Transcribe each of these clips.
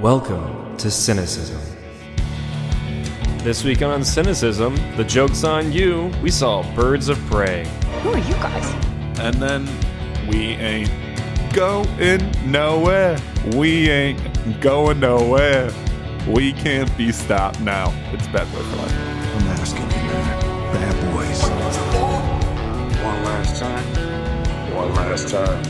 Welcome to Cynicism. This week on Cynicism, the joke's on you. We saw Birds of Prey. Who are you guys? And then we ain't going nowhere. We ain't going nowhere. We can't be stopped now. It's Bad Boy for Life. I'm asking you, man. Bad boys. One last time. One last time.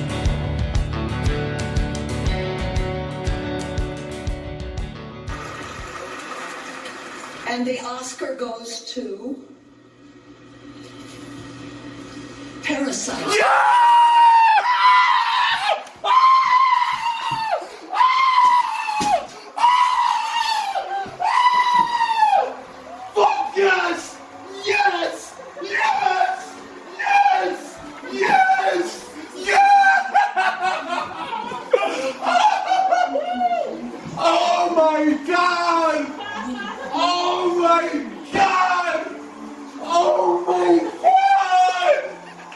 And the Oscar goes to Parasite. Yes! Yes! Yes! Yes! Yes! Yes! Oh my God! Oh my God! Oh my God!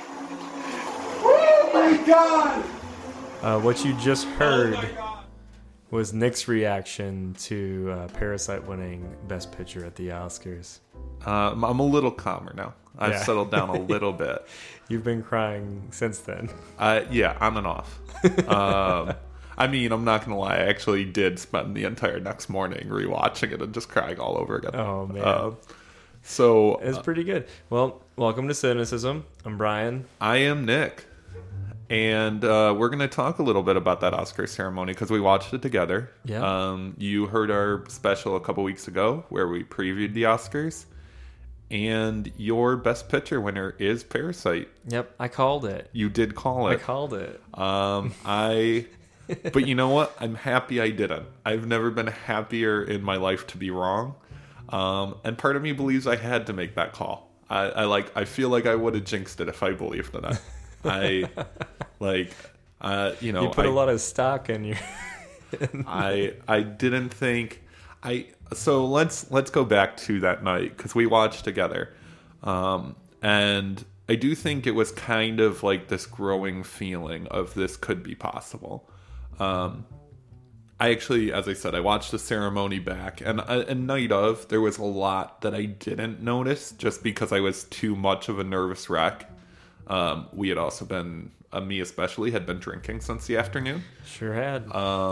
Oh my God! What you just heard was Nick's reaction to Parasite winning Best Picture at the Oscars. I'm a little calmer now. I've Yeah. settled down a little bit. You've been crying since then. Yeah, on and off. I mean, I'm not going to lie. I actually did spend the entire next morning rewatching it and just crying all over again. Oh, man. So It's pretty good. Well, welcome to Cynicism. I'm Brian. I am Nick. And we're going to talk a little bit about that Oscar ceremony because we watched it together. Yeah. You heard our special a couple weeks ago where we previewed the Oscars. And your Best Picture winner is Parasite. Yep, I called it. You did call I it. called it. But you know what? I'm happy I didn't. I've never been happier in my life to be wrong. And part of me believes I had to make that call. I feel like I would have jinxed it if I believed in it. You put a lot of stock in your... I didn't think so let's go back to that night because we watched together. And I do think it was kind of like this growing feeling of this could be possible. I actually, as I said, I watched the ceremony back, and night of, there was a lot that I didn't notice just because I was too much of a nervous wreck. We had also been, me especially, had been drinking since the afternoon. Sure had.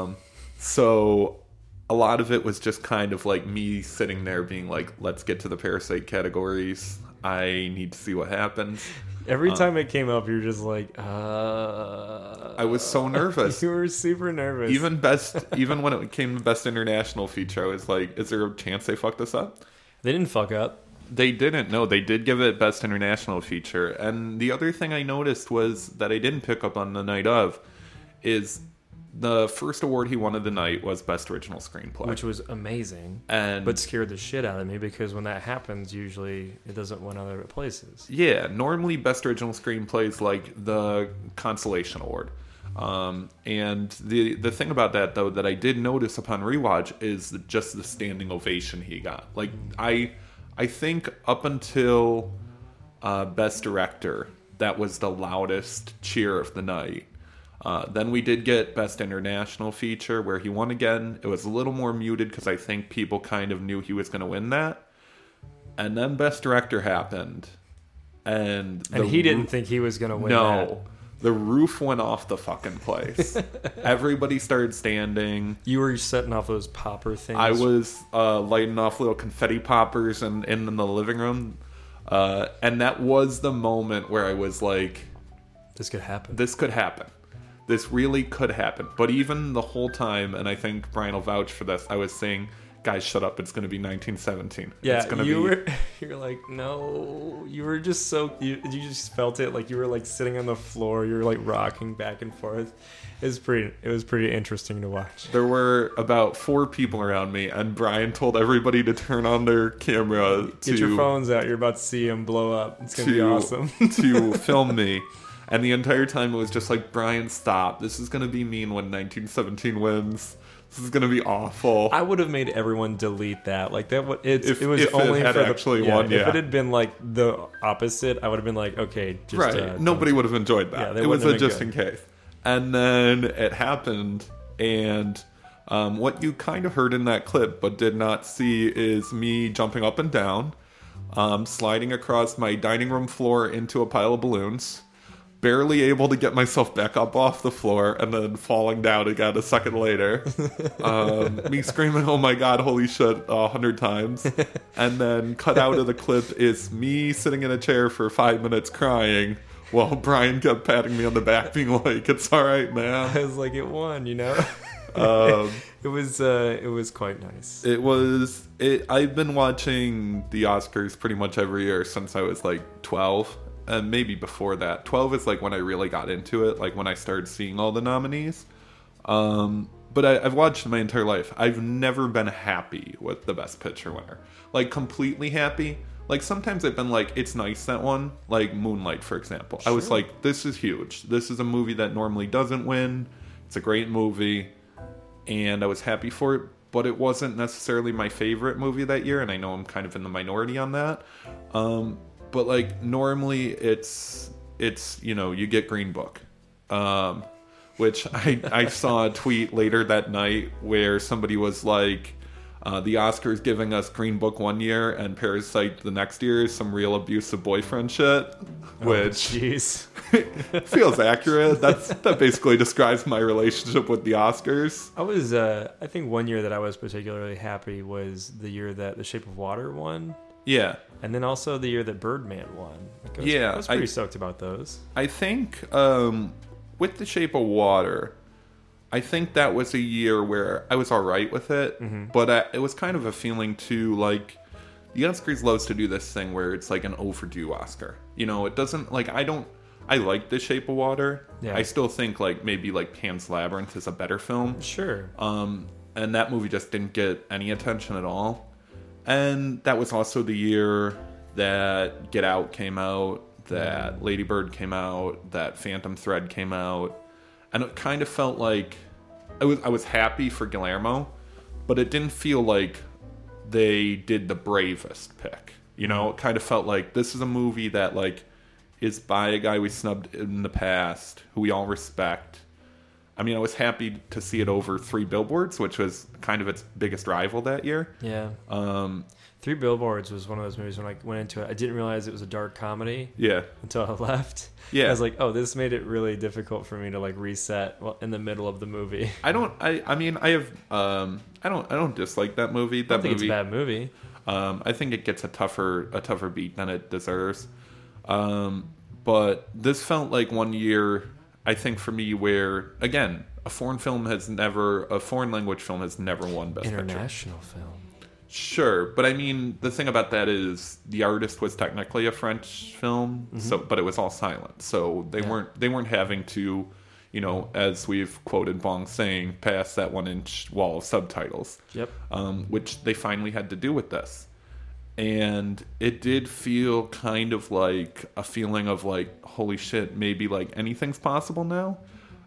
So a lot of it was just kind of like me sitting there being like, let's get to the Parasite categories. I need to see what happens. Every time it came up, you're just like, I was so nervous. You were super nervous. Even when it came to Best International Feature, I was like, is there a chance they fucked this up? They didn't fuck up. They didn't. No, they did give it Best International Feature. And the other thing I noticed was that I didn't pick up on the night of is the first award he won of the night was Best Original Screenplay. Which was amazing. And but scared the shit out of me because when that happens, usually it doesn't win other places. yeah, normally Best Original Screenplay is like the consolation award. And the thing about that, though, that I did notice upon rewatch is just the standing ovation he got. Like, I think up until Best Director, that was the loudest cheer of the night. Then we did get Best International Feature, where he won again. It was a little more muted because I think people kind of knew he was going to win that. And then Best Director happened. And he didn't think he was going to win No. The roof went off the fucking place. Everybody started standing. You were setting off those popper things. I was lighting off little confetti poppers in the living room. And that was the moment where I was like, This could happen. this could happen. This really could happen. But even the whole time, and I think Brian will vouch for this, I was saying, guys, shut up. It's going to be 1917. Yeah, it's gonna you're like, no. You were just so... You just felt it. Like, you were, like, sitting on the floor. You were, like, rocking back and forth. It was pretty interesting to watch. There were about 4 people around me, and Brian told everybody to turn on their camera. Get your phones out. You're about to see him blow up. It's going to be awesome. To film me. And the entire time it was just like, Brian, stop. This is going to be mean when 1917 wins. This is going to be awful. I would have made everyone delete that. Like that. It was if only it had for actually the, won. If Yeah. it had been like the opposite, I would have been like, okay, just Right. Nobody would have enjoyed that. Yeah, they it was wouldn't a have been just good. in case. And then it happened, and What you kind of heard in that clip but did not see is me jumping up and down, sliding across my dining room floor into a pile of balloons, barely able to get myself back up off the floor, and then falling down again a second later. Me screaming, "Oh my god, holy shit," 100 times. And then cut out of the clip is me sitting in a chair for 5 minutes crying while Brian kept patting me on the back being like, "It's alright, man." I was like, it won, you know? It was quite nice. I've been watching the Oscars pretty much every year since I was like 12. And maybe before that. 12 is like when I really got into it, like when I started seeing all the nominees. But I've watched my entire life. I've never been happy with the Best Picture winner. Like, completely happy. Like, sometimes I've been like, it's nice that one. Like, Moonlight, for example. Sure. I was like, this is huge. This is a movie that normally doesn't win. It's a great movie. And I was happy for it. But it wasn't necessarily my favorite movie that year. And I know I'm kind of in the minority on that. But, like, normally it's you know, you get Green Book. Which I saw a tweet later that night where somebody was like, the Oscars giving us Green Book one year and Parasite the next year is some real abusive boyfriend shit. Which jeez. Feels accurate. That basically describes my relationship with the Oscars. I think one year that I was particularly happy was the year that The Shape of Water won. Yeah. And then also the year that Birdman won. I was pretty stoked about those. I think with The Shape of Water, I think that was a year where I was all right with it. Mm-hmm. But it was kind of a feeling too, like, the Oscars loves to do this thing where it's like an overdue Oscar. You know, it doesn't, like, I like The Shape of Water. Yeah. I still think, like, maybe, like, Pan's Labyrinth is a better film. Sure. And that movie just didn't get any attention at all. And that was also the year that Get Out came out, that Lady Bird came out, that Phantom Thread came out. And it kind of felt like I was happy for Guillermo, but it didn't feel like they did the bravest pick. You know, it kind of felt like this is a movie that, like, is by a guy we snubbed in the past, who we all respect. I mean, I was happy to see it over Three Billboards, which was kind of its biggest rival that year. Yeah. Three Billboards was one of those movies when I went into it, I didn't realize it was a dark comedy. Yeah. Until I left. Yeah. I was like, oh, this made it really difficult for me to, like, reset in the middle of the movie. I don't dislike that movie. I don't think it's a bad movie. I think it gets a tougher beat than it deserves. But this felt like one year, I think, for me, where, again, a foreign language film has never won Best Picture. International film. Sure, but I mean, the thing about that is the artist was technically a French film, mm-hmm. But it was all silent, so they weren't having to, you know, as we've quoted Bong saying, pass that 1-inch wall of subtitles. Yep. Which they finally had to do with this. And it did feel kind of like a feeling of like, holy shit, maybe like anything's possible now.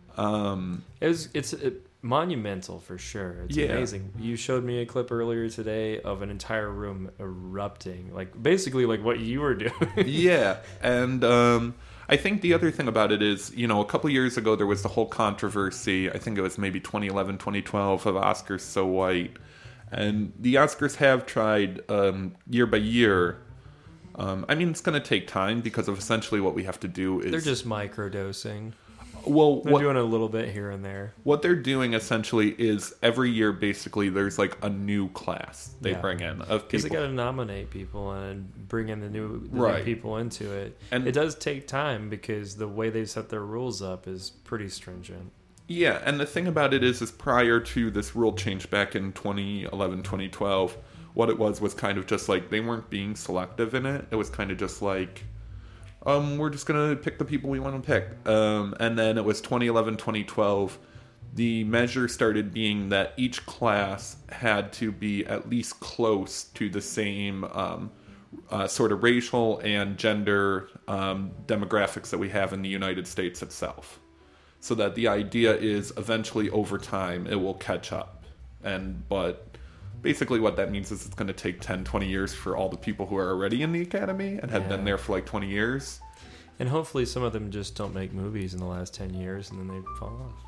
It's monumental for sure. It's amazing. You showed me a clip earlier today of an entire room erupting, like basically like what you were doing. Yeah, and I think the other thing about it is, you know, a couple years ago there was the whole controversy, I think it was maybe 2011, 2012, of Oscars So White. And the Oscars have tried year by year. I mean, it's going to take time because of essentially what we have to do is... They're just microdosing. Well, they're doing a little bit here and there. What they're doing essentially is every year, basically, there's like a new class they bring in of people. Because they got to nominate people and bring in the new people into it. And it does take time because the way they set their rules up is pretty stringent. Yeah, and the thing about it is prior to this rule change back in 2011, 2012, what it was kind of just like they weren't being selective in it. It was kind of just like, we're just going to pick the people we want to pick. And then it was 2011, 2012. The measure started being that each class had to be at least close to the same sort of racial and gender demographics that we have in the United States itself. So that the idea is eventually over time it will catch up. But basically what that means is it's going to take 10, 20 years for all the people who are already in the Academy and have been there for like 20 years. And hopefully some of them just don't make movies in the last 10 years and then they fall off.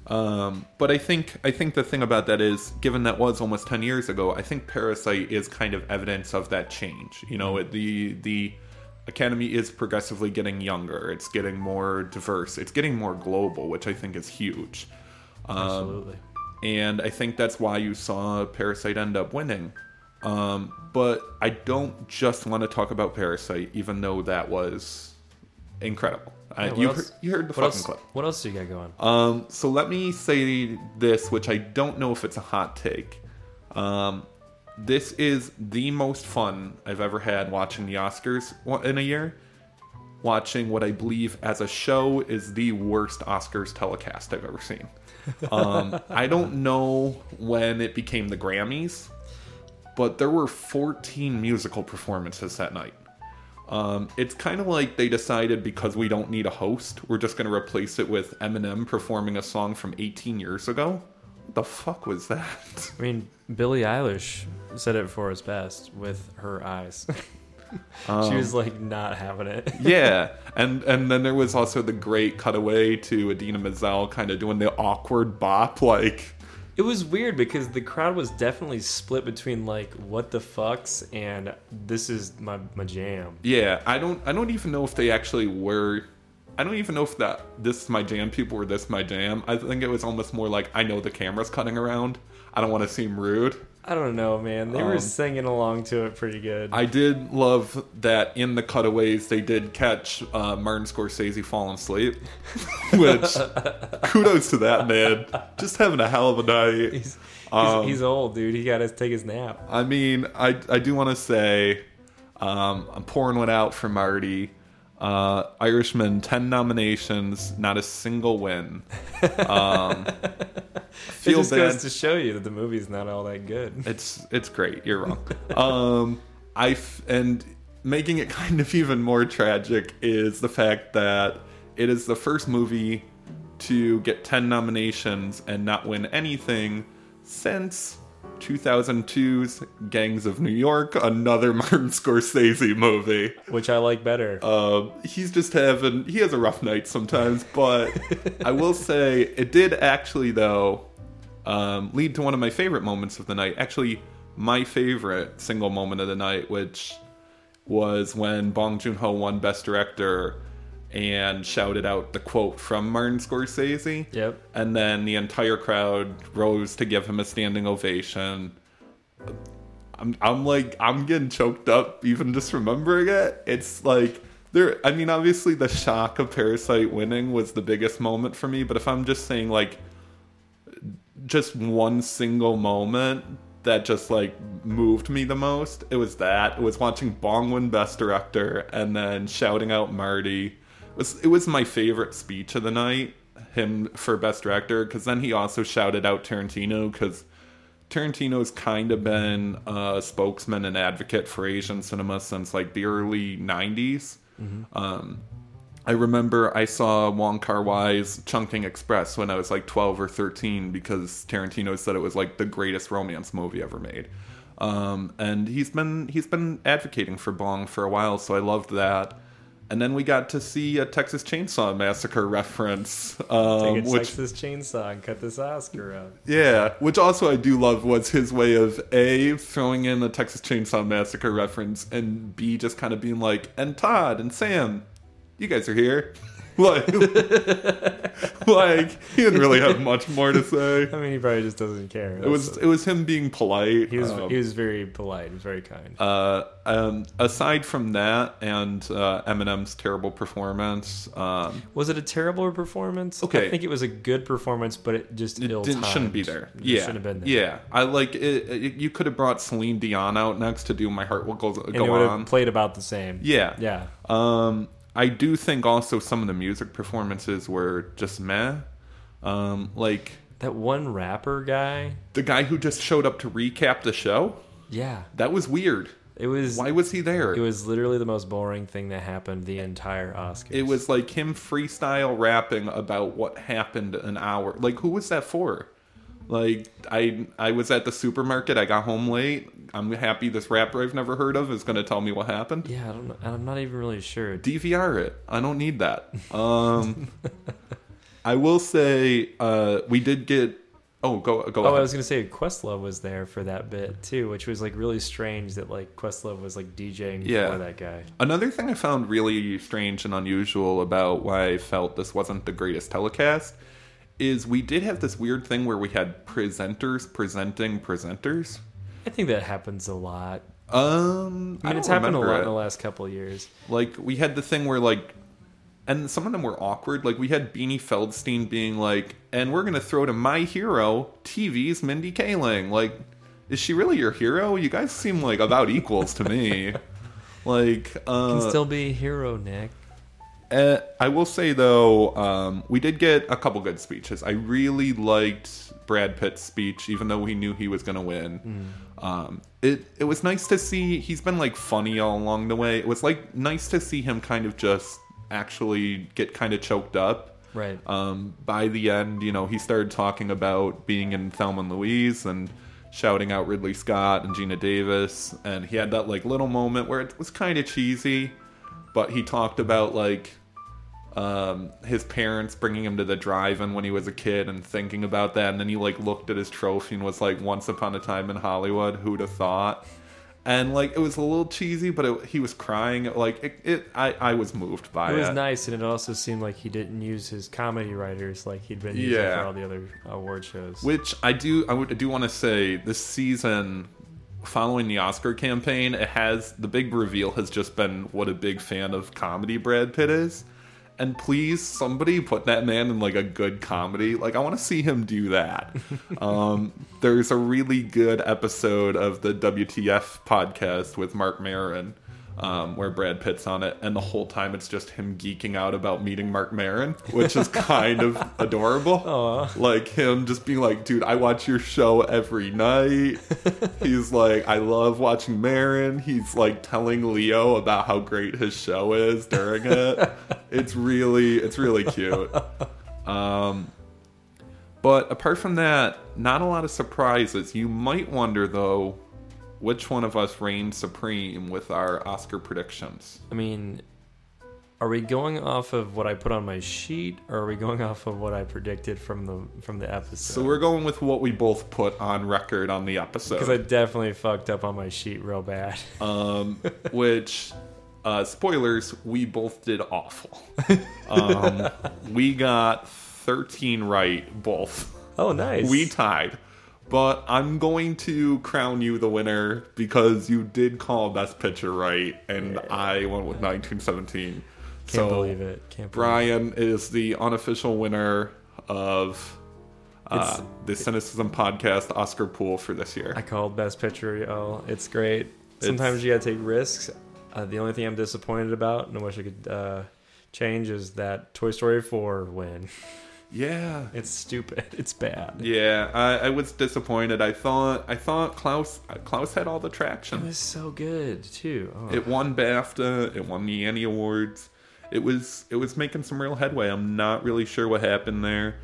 But I think the thing about that is, given that was almost 10 years ago, I think Parasite is kind of evidence of that change. You know, the Academy is progressively getting younger. It's getting more diverse. It's getting more global, which I think is huge. Absolutely. And I think that's why you saw Parasite end up winning. But I don't just want to talk about Parasite, even though that was incredible. You heard the fucking clip. What else do you got going? So let me say this, which I don't know if it's a hot take. This is the most fun I've ever had watching the Oscars in a year. Watching what I believe as a show is the worst Oscars telecast I've ever seen. I don't know when it became the Grammys, but there were 14 musical performances that night. It's kind of like they decided, because we don't need a host, we're just going to replace it with Eminem performing a song from 18 years ago. What the fuck was that? I mean, Billie Eilish said it for us best with her eyes. She was like not having it. Yeah, and then there was also the great cutaway to Idina Menzel kind of doing the awkward bop, like. It was weird because the crowd was definitely split between like what the fucks and this is my jam. Yeah, I don't even know if they actually were. I don't even know if that this is my jam people were this my jam. I think it was almost more like, I know the camera's cutting around. I don't want to seem rude. I don't know, man. They were singing along to it pretty good. I did love that in the cutaways they did catch Martin Scorsese falling asleep, which kudos to that man. Just having a hell of a night. He's old, dude. He got to take his nap. I mean, I do want to say I'm pouring one out for Marty. Irishman, 10 nominations, not a single win. It just goes to show you that the movie's not all that good. It's great. You're wrong. And making it kind of even more tragic is the fact that it is the first movie to get 10 nominations and not win anything since 2002's Gangs of New York, another Martin Scorsese movie. Which I like better. He has a rough night sometimes, but I will say it did actually, though, lead to one of my favorite moments of the night. Actually, my favorite single moment of the night, which was when Bong Joon-ho won Best Director and shouted out the quote from Martin Scorsese. Yep. And then the entire crowd rose to give him a standing ovation. I'm getting choked up even just remembering it. It's like obviously the shock of Parasite winning was the biggest moment for me, but if I'm just saying like just one single moment that just like moved me the most, it was watching Bong win Best Director and then shouting out Marty. It was my favorite speech of the night, him for Best Director, because then he also shouted out Tarantino, because Tarantino's kind of been a spokesman and advocate for Asian cinema since like the early 90s. Mm-hmm. I remember I saw Wong Kar-wai's Chungking Express when I was like 12 or 13 because Tarantino said it was like the greatest romance movie ever made. And he's been advocating for Bong for a while, so I loved that. And then we got to see a Texas Chainsaw Massacre reference. Texas Chainsaw and cut this Oscar up. Yeah, which also I do love was his way of A, throwing in a Texas Chainsaw Massacre reference, and B, just kind of being like, and Todd and Sam, you guys are here. Like he didn't really have much more to say. I mean, he probably just doesn't care. It was him being polite. He was very polite and very kind. Aside from that and Eminem's terrible performance, was it a terrible performance? Okay, I think it was a good performance, but it just shouldn't be there. Shouldn't have been there. Yeah, I like it. You could have brought Celine Dion out next to do "My Heart Will Go and it would On." Have played about the same. Yeah. I do think also some of the music performances were just meh. Like that one rapper guy, the guy who just showed up to recap the show. Yeah, that was weird. It was. Why was he there? It was literally the most boring thing that happened the entire Oscars. It was like him freestyle rapping about what happened an hour. Like, who was that for? Like, I was at the supermarket. I got home late. I'm happy this rapper I've never heard of is going to tell me what happened. Yeah, I don't know. I'm not even really sure. DVR it. I don't need that. I will say we did get. Oh, go ahead. I was gonna say Questlove was there for that bit too, which was like really strange that like Questlove was like DJing for that guy. Another thing I found really strange and unusual about why I felt this wasn't the greatest telecast is we did have this weird thing where we had presenters presenting presenters. I think that happens a lot. I mean, don't it's happened a remember lot it. in the last couple of years. Like, we had the thing where, like, and some of them were awkward. Like, we had Beanie Feldstein being like, and we're going to throw to my hero, TV's Mindy Kaling. Like, is she really your hero? You guys seem like about equals to me. Like, Can still be a hero, Nick. I will say, though, we did get a couple good speeches. I really liked Brad Pitt's speech, even though we knew he was going to win. It was nice to see. He's been, like, funny all along the way. It was, like, nice to see him kind of just actually get kind of choked up. Right. By the end, you know, he started talking about being in Thelma and Louise and shouting out Ridley Scott and Gina Davis. And he had that, like, little moment where it was kind of cheesy. But he talked about, like, his parents bringing him to the drive-in when he was a kid and thinking about that. And then he, like, looked at his trophy and was like, Once Upon a Time in Hollywood, who'd have thought? And, like, it was a little cheesy, but he was crying. Like, I was moved by it. It was nice, and it also seemed like he didn't use his comedy writers like he'd been using for all the other award shows. Which I do want to say, this season, following the Oscar campaign, the big reveal has just been what a big fan of comedy Brad Pitt is. And please, somebody put that man in, like, a good comedy. Like, I want to see him do that. There's a really good episode of the WTF podcast with Mark Maron, where Brad Pitt's on it, and the whole time it's just him geeking out about meeting Mark Maron, which is kind of adorable. Aww. Like, him just being like, dude, I watch your show every night. He's like, I love watching Maron. He's like telling Leo about how great his show is during it. It's really cute. But apart from that, not a lot of surprises. You might wonder, though, which one of us reigned supreme with our Oscar predictions. I mean, are we going off of what I put on my sheet, or are we going off of what I predicted from the episode? So we're going with what we both put on record on the episode. Because I definitely fucked up on my sheet real bad. Which, spoilers, we both did awful. We got 13 right, both. Oh, nice. We tied. But I'm going to crown you the winner because you did call Best Picture right, and I went with 1917. Can't believe it. Brian is the unofficial winner of the Cynicism Podcast Oscar pool for this year. I called Best Picture, y'all. It's great. Sometimes you gotta take risks. The only thing I'm disappointed about, and I wish I could change, is that Toy Story 4 win. Yeah, it's stupid. It's bad. Yeah, I was disappointed. I thought Klaus had all the traction. It was so good too. Oh. It won BAFTA. It won the Annie Awards. It was making some real headway. I'm not really sure what happened there.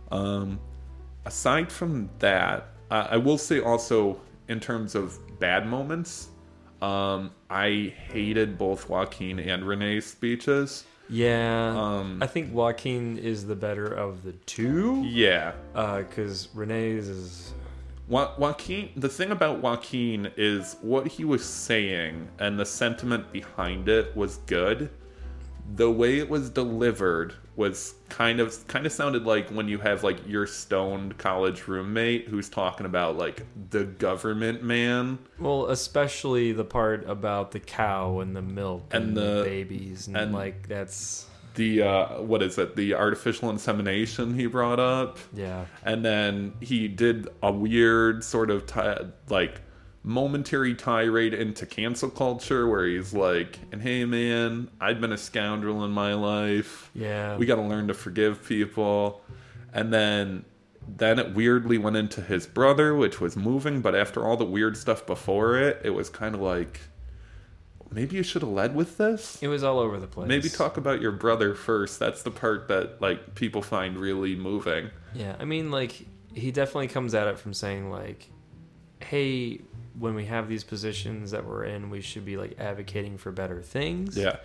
Aside from that, I will say also in terms of bad moments, I hated both Joaquin and Renee's speeches. Yeah, I think Joaquin is the better of the two. Yeah, because Renee's is Joaquin. The thing about Joaquin is what he was saying and the sentiment behind it was good. The way it was delivered was kind of sounded like when you have like your stoned college roommate who's talking about like the government man. Well, especially the part about the cow and the milk and the babies and like that's the what is it? The artificial insemination he brought up. Yeah. And then he did a weird sort of momentary tirade into cancel culture where he's like, and hey man, I've been a scoundrel in my life. Yeah. We got to learn to forgive people. And then it weirdly went into his brother, which was moving, but after all the weird stuff before it was kind of like, maybe you should have led with this. It was all over the place. Maybe talk about your brother first. That's the part that like people find really moving. Yeah, I mean, like, he definitely comes at it from saying like, hey, when we have these positions that we're in, we should be like advocating for better things. Yeah.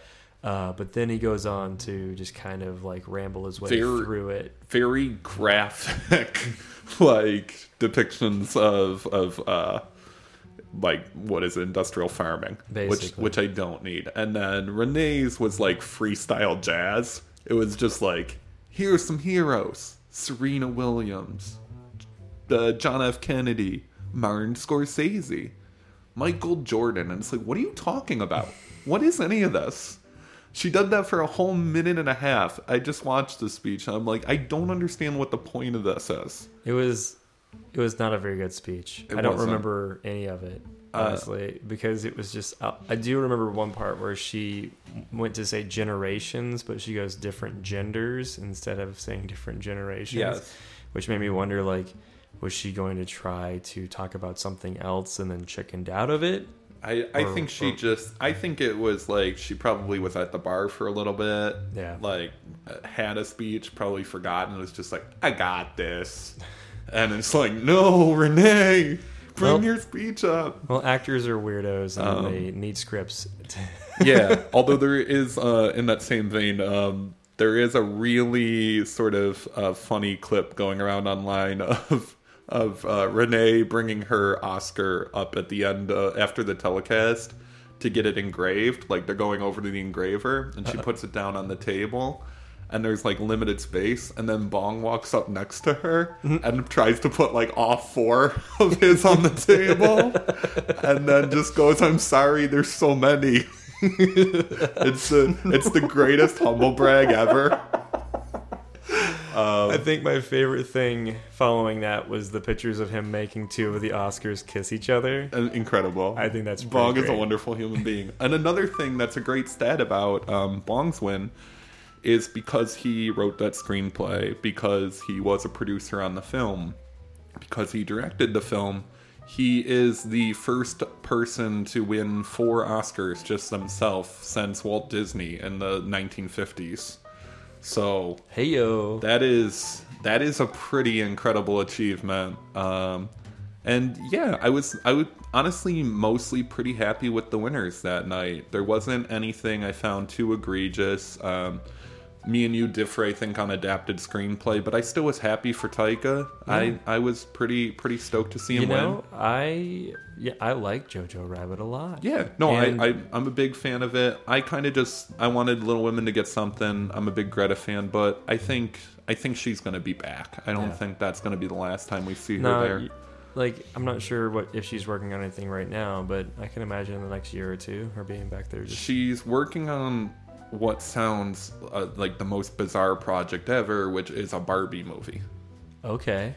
But then he goes on to just kind of like ramble his way Very- through it. Very graphic, like depictions of like what is it, industrial farming, Basically. which I don't need. And then Renee's was like freestyle jazz. It was just like, here's some heroes: Serena Williams, John F. Kennedy, Martin Scorsese, Michael Jordan. And it's like, what are you talking about? What is any of this? She did that for a whole minute and a half. I just watched the speech, and I'm like, I don't understand what the point of this is. It was not a very good speech. It I don't wasn't. remember any of it, honestly, because it was just. I do remember one part where she went to say generations, but she goes different genders instead of saying different generations. Yes. Which made me wonder, like, was she going to try to talk about something else and then chickened out of it? I think I think it was like she probably was at the bar for a little bit. Yeah. Like, had a speech, probably forgotten. It was just like, I got this. And it's like, no, Renee, bring Well- your speech up. Well, actors are weirdos and they need scripts. Yeah, although there is, in that same vein, there is a really sort of funny clip going around online of Renee bringing her Oscar up at the end after the telecast to get it engraved. Like, they're going over to the engraver, and she puts it down on the table, and there's like limited space, and then Bong walks up next to her and tries to put like all 4 of his on the table, and then just goes, I'm sorry, there's so many. It's the greatest humble brag ever. I think my favorite thing following that was the pictures of him making 2 of the Oscars kiss each other. Incredible. I think that's pretty Bong is a great. wonderful human being. And another thing that's a great stat about Bong's win is because he wrote that screenplay, because he was a producer on the film, because he directed the film, he is the first person to win 4 Oscars just himself since Walt Disney in the 1950s. So Hey yo. that is a pretty incredible achievement. And yeah, I would honestly mostly pretty happy with the winners that night. There wasn't anything I found too egregious. Me and you differ, I think, on adapted screenplay, but I still was happy for Taika. I was pretty stoked to see him win. I like Jojo Rabbit a lot. Yeah, no, And- I'm a big fan of it. I kind of I wanted Little Women to get something. I'm a big Greta fan, but I think she's going to be back. I don't Yeah. think that's going to be the last time we see her No, there. like I'm not sure if she's working on anything right now, but I can imagine in the next year or two her being back there. Just She's working on what sounds like the most bizarre project ever, which is a Barbie movie. okay.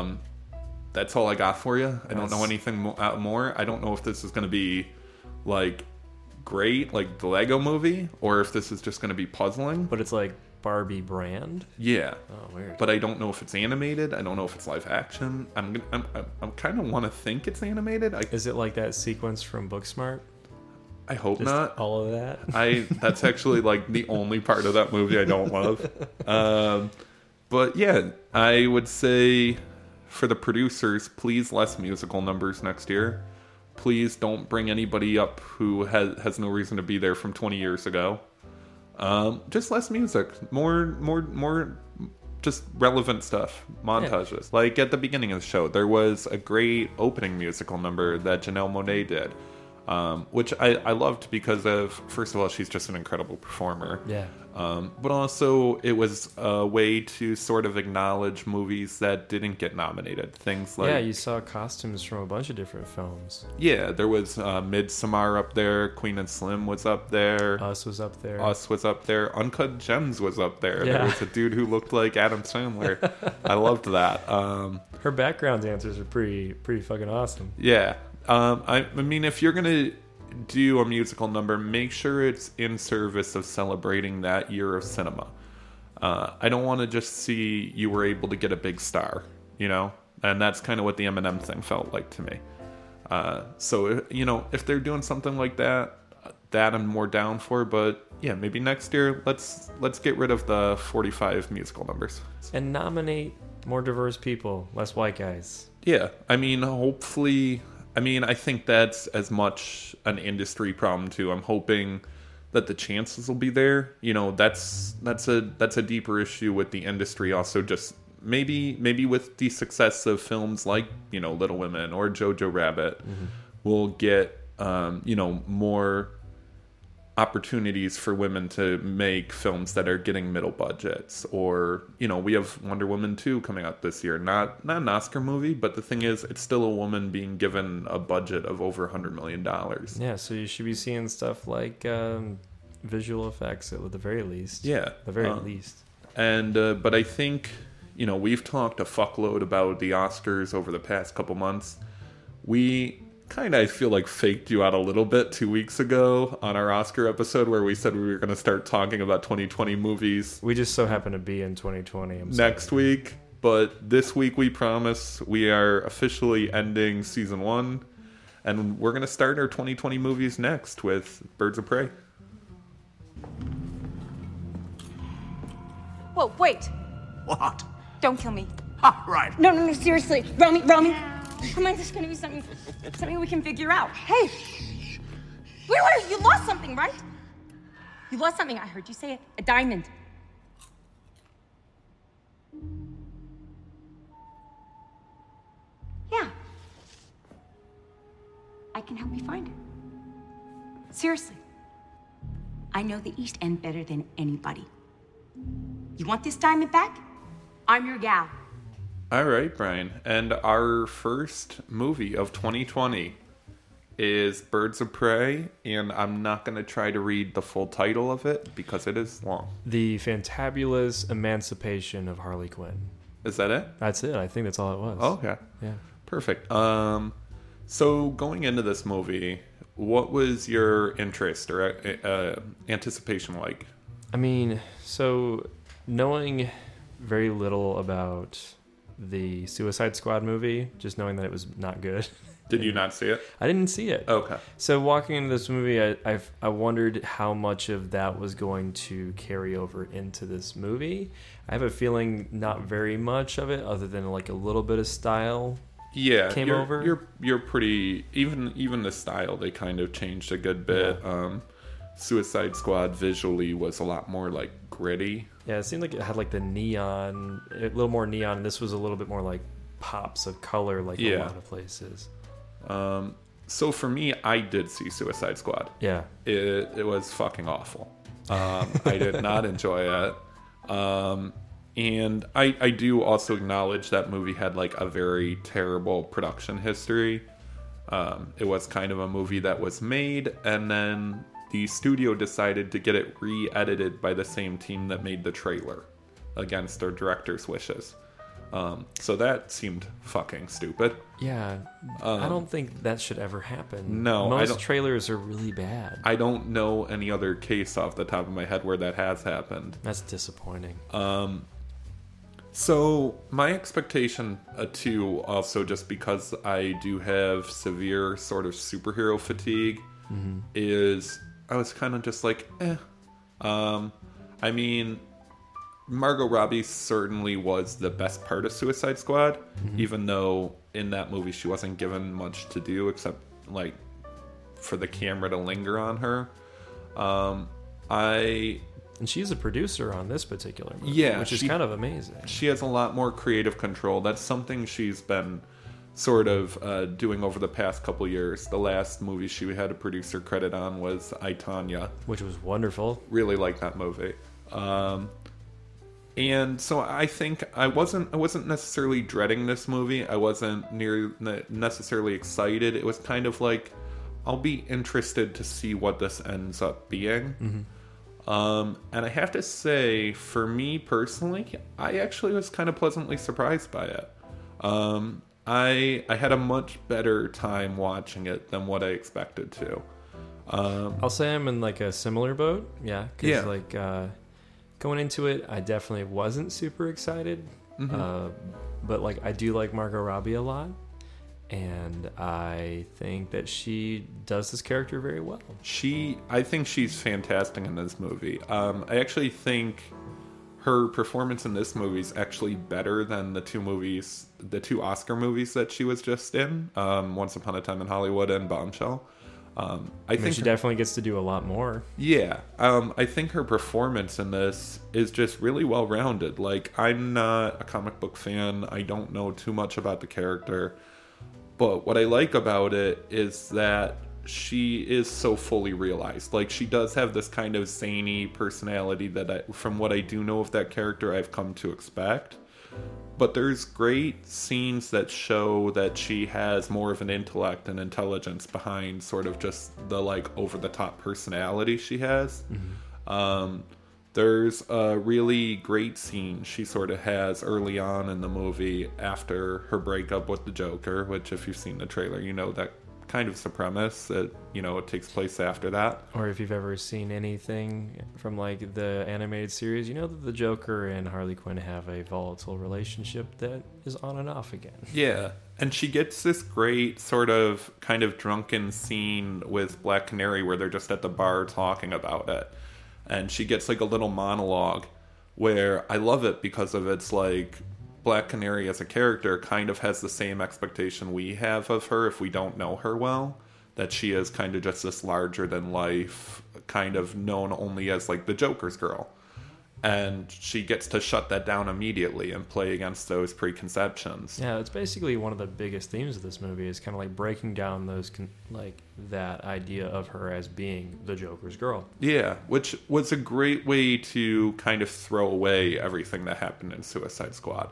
That's all I got for you. I don't That's- know anything more. I don't know if this is going to be like great, like the Lego movie, or if this is just going to be puzzling. But it's like Barbie brand. Yeah. Oh, weird. But I don't know if it's animated. I don't know if it's live action. I'm kind of want to think it's animated. Is it like that sequence from Booksmart? I hope Just not. all of that. That's actually like the only part of that movie I don't love. But yeah, I would say for the producers, please less musical numbers next year. Please don't bring anybody up who has no reason to be there from 20 years ago. Just less music, more just relevant stuff, montages. Like at the beginning of the show, there was a great opening musical number that Janelle Monáe did, which I loved because of, first of all, she's just an incredible performer. Yeah. But also it was a way to sort of acknowledge movies that didn't get nominated. Things like, Yeah, you saw costumes from a bunch of different films. yeah, there was Midsommar up there, Queen and Slim was up there. Us was up there. Us was up there. Uncut Gems was up there. Yeah. There was a dude who looked like Adam Sandler. I loved that. Her background dancers are pretty fucking awesome. Yeah. I mean, if you're going to do a musical number, make sure it's in service of celebrating that year of cinema. I don't want to just see you were able to get a big star, you know? And that's kind of what the Eminem thing felt like to me. So, you know, if they're doing something like that I'm more down for. But yeah, maybe next year, let's get rid of the 45 musical numbers. And nominate more diverse people, less white guys. Yeah, I mean, hopefully, I think that's as much an industry problem too. I'm hoping that the chances will be there. You know, that's a deeper issue with the industry. Also, just maybe with the success of films like, you know, Little Women or Jojo Rabbit, we'll get more opportunities for women to make films that are getting middle budgets. Or, you know, we have Wonder Woman 2 coming out this year. Not an Oscar movie, but the thing is, it's still a woman being given a budget of over $100 million. Yeah, so you should be seeing stuff like visual effects at the very least. Yeah. The very least. And but I think, you know, we've talked a fuckload about the Oscars over the past couple months. We kind of, I feel like, faked you out a little bit 2 weeks ago on our Oscar episode where we said we were going to start talking about 2020 movies. We just so happen to be in 2020. Next week. But this week, we promise, we are officially ending season 1. And we're going to start our 2020 movies next with Birds of Prey. Whoa, wait. What? Don't kill me. Ah, right. No, seriously. Romy. Come on, this is gonna be something we can figure out. Hey. Wait, you lost something, right? You lost something, I heard you say it. A diamond. Yeah. I can help you find it. Seriously. I know the East End better than anybody. You want this diamond back? I'm your gal. All right, Brian. And our first movie of 2020 is Birds of Prey, and I'm not going to try to read the full title of it because it is long. The Fantabulous Emancipation of Harley Quinn. Is that it? That's it. I think that's all it was. Oh, okay. Yeah. Perfect. So going into this movie, what was your interest or anticipation like? I mean, so knowing very little about the Suicide Squad movie, just knowing that it was not good. Did you not see it? I didn't see it. Okay. So walking into this movie, I wondered how much of that was going to carry over into this movie. I have a feeling not very much of it, other than like a little bit of style. Yeah, came over. You're pretty even the style they kind of changed a good bit. Yeah. Suicide Squad visually was a lot more like gritty. Yeah, it seemed like it had like the neon, a little more neon. And this was a little bit more like pops of color, like a lot of places. So for me, I did see Suicide Squad. Yeah, it was fucking awful. I did not enjoy it. And I do also acknowledge that movie had like a very terrible production history. It was kind of a movie that was made, and then the studio decided to get it re-edited by the same team that made the trailer against their director's wishes. So that seemed fucking stupid. Yeah, I don't think that should ever happen. No, most trailers are really bad. I don't know any other case off the top of my head where that has happened. That's disappointing. So my expectation too, also just because I do have severe sort of superhero fatigue, is I was kind of just like, I mean, Margot Robbie certainly was the best part of Suicide Squad, even though in that movie she wasn't given much to do except like for the camera to linger on her. And she's a producer on this particular movie, which is kind of amazing. She has a lot more creative control. That's something she's been sort of doing over the past couple years. The last movie she had a producer credit on was I, Tonya, which was wonderful. Really liked that movie. And so I think I wasn't necessarily dreading this movie. I wasn't necessarily excited. It was kind of like, I'll be interested to see what this ends up being. And I have to say, for me personally, I actually was kind of pleasantly surprised by it. I had a much better time watching it than what I expected to. I'll say I'm in like a similar boat. Yeah. Because like going into it, I definitely wasn't super excited. But like I do like Margot Robbie a lot. And I think that she does this character very well. I think she's fantastic in this movie. I actually think her performance in this movie is actually better than the two Oscar movies that she was just in, Once Upon a Time in Hollywood and Bombshell. I think she definitely gets to do a lot more. Yeah. I think her performance in this is just really well-rounded. Like, I'm not a comic book fan. I don't know too much about the character. But what I like about it is that she is so fully realized. Like, she does have this kind of zany personality that from what I do know of that character, I've come to expect. But there's great scenes that show that she has more of an intellect and intelligence behind sort of just the, like, over-the-top personality she has. Mm-hmm. There's a really great scene she sort of has early on in the movie after her breakup with the Joker, which, if you've seen the trailer, you know that kind of the premise. It takes place after that. Or if you've ever seen anything from, like, the animated series, you know that the Joker and Harley Quinn have a volatile relationship that is on and off again. Yeah, and she gets this great sort of kind of drunken scene with Black Canary where they're just at the bar talking about it. And she gets, like, a little monologue where I love it because of its, like, Black Canary as a character kind of has the same expectation we have of her if we don't know her well, that she is kind of just this larger than life, kind of known only as, like, the Joker's girl. And she gets to shut that down immediately and play against those preconceptions. Yeah, it's basically one of the biggest themes of this movie is kind of like breaking down those that idea of her as being the Joker's girl. Yeah, which was a great way to kind of throw away everything that happened in Suicide Squad.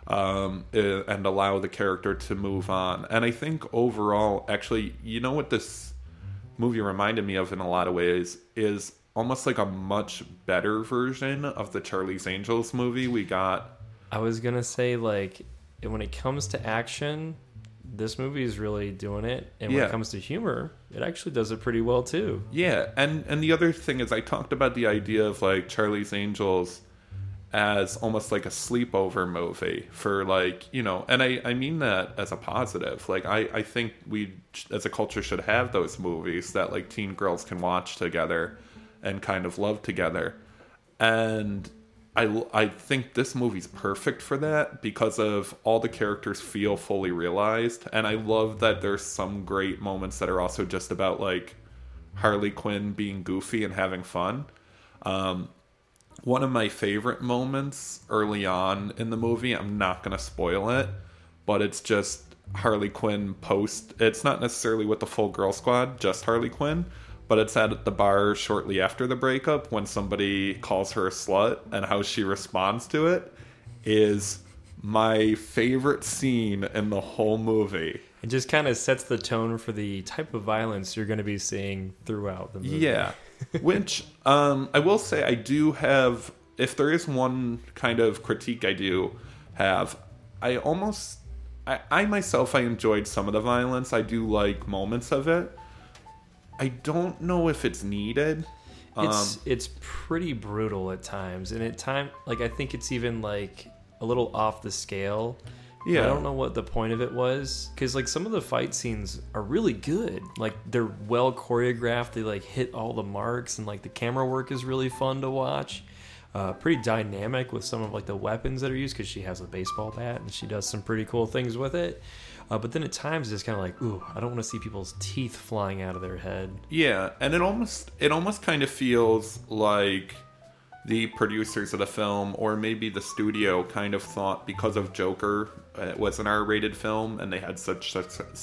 And allow the character to move on. And I think overall, actually, you know what this movie reminded me of in a lot of ways is almost like a much better version of the Charlie's Angels movie we got. I was going to say, like, when it comes to action, this movie is really doing it. And when it comes to humor, it actually does it pretty well, too. Yeah, and the other thing is I talked about the idea of, like, Charlie's Angels as almost like a sleepover movie for, like, and I mean that as a positive. Like, I think we as a culture should have those movies that, like, teen girls can watch together and kind of love together. And I think this movie's perfect for that because of all the characters feel fully realized. And I love that there's some great moments that are also just about, like, Harley Quinn being goofy and having fun. One of my favorite moments early on in the movie, I'm not going to spoil it, but it's just Harley Quinn it's not necessarily with the full girl squad, just Harley Quinn, but it's at the bar shortly after the breakup when somebody calls her a slut, and how she responds to it is my favorite scene in the whole movie. It just kind of sets the tone for the type of violence you're going to be seeing throughout the movie. Yeah. Which, I will say I do have, if there is one kind of critique I do have, I myself, I enjoyed some of the violence. I do like moments of it. I don't know if it's needed. It's pretty brutal at times. And at times, like, I think it's even, like, a little off the scale. Yeah, I don't know what the point of it was, because, like, some of the fight scenes are really good. Like, they're well choreographed. They, like, hit all the marks, and, like, the camera work is really fun to watch. Pretty dynamic with some of, like, the weapons that are used, because she has a baseball bat and she does some pretty cool things with it. But then at times it's kind of like, ooh, I don't want to see people's teeth flying out of their head. Yeah, and it almost kind of feels like the producers of the film, or maybe the studio, kind of thought because of Joker, it was an R-rated film, and they had such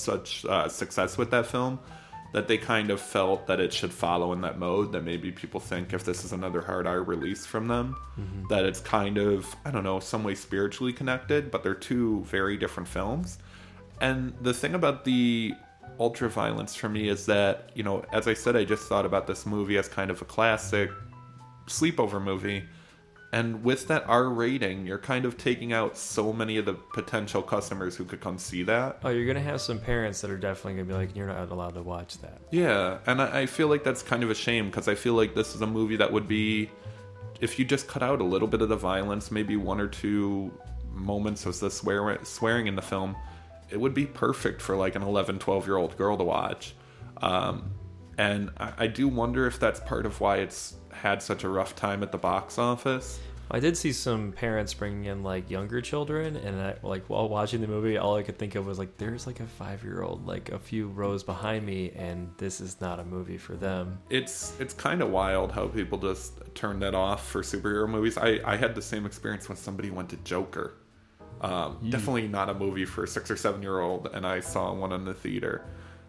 success with that film, that they kind of felt that it should follow in that mode, that maybe people think if this is another hard R release from them, that it's kind of, I don't know, some way spiritually connected, but they're two very different films. And the thing about the ultra-violence for me is that, as I said, I just thought about this movie as kind of a classic sleepover movie, and with that R rating, you're kind of taking out so many of the potential customers who could come see that. Oh, you're gonna have some parents that are definitely gonna be like, you're not allowed to watch that. Yeah, and I feel like that's kind of a shame, because I feel like this is a movie that would be, if you just cut out a little bit of the violence, maybe one or two moments of the swearing in the film, it would be perfect for, like, an 11, 12-year-old girl to watch. And I do wonder if that's part of why it's had such a rough time at the box office. I did see some parents bringing in like younger children, and while watching the movie, all I could think of was like, there's like a 5-year-old like a few rows behind me, and this is not a movie for them. It's kind of wild how people just turn that off for superhero movies. I had the same experience when somebody went to Joker. Definitely not a movie for a 6 or 7-year-old, and I saw one in the theater.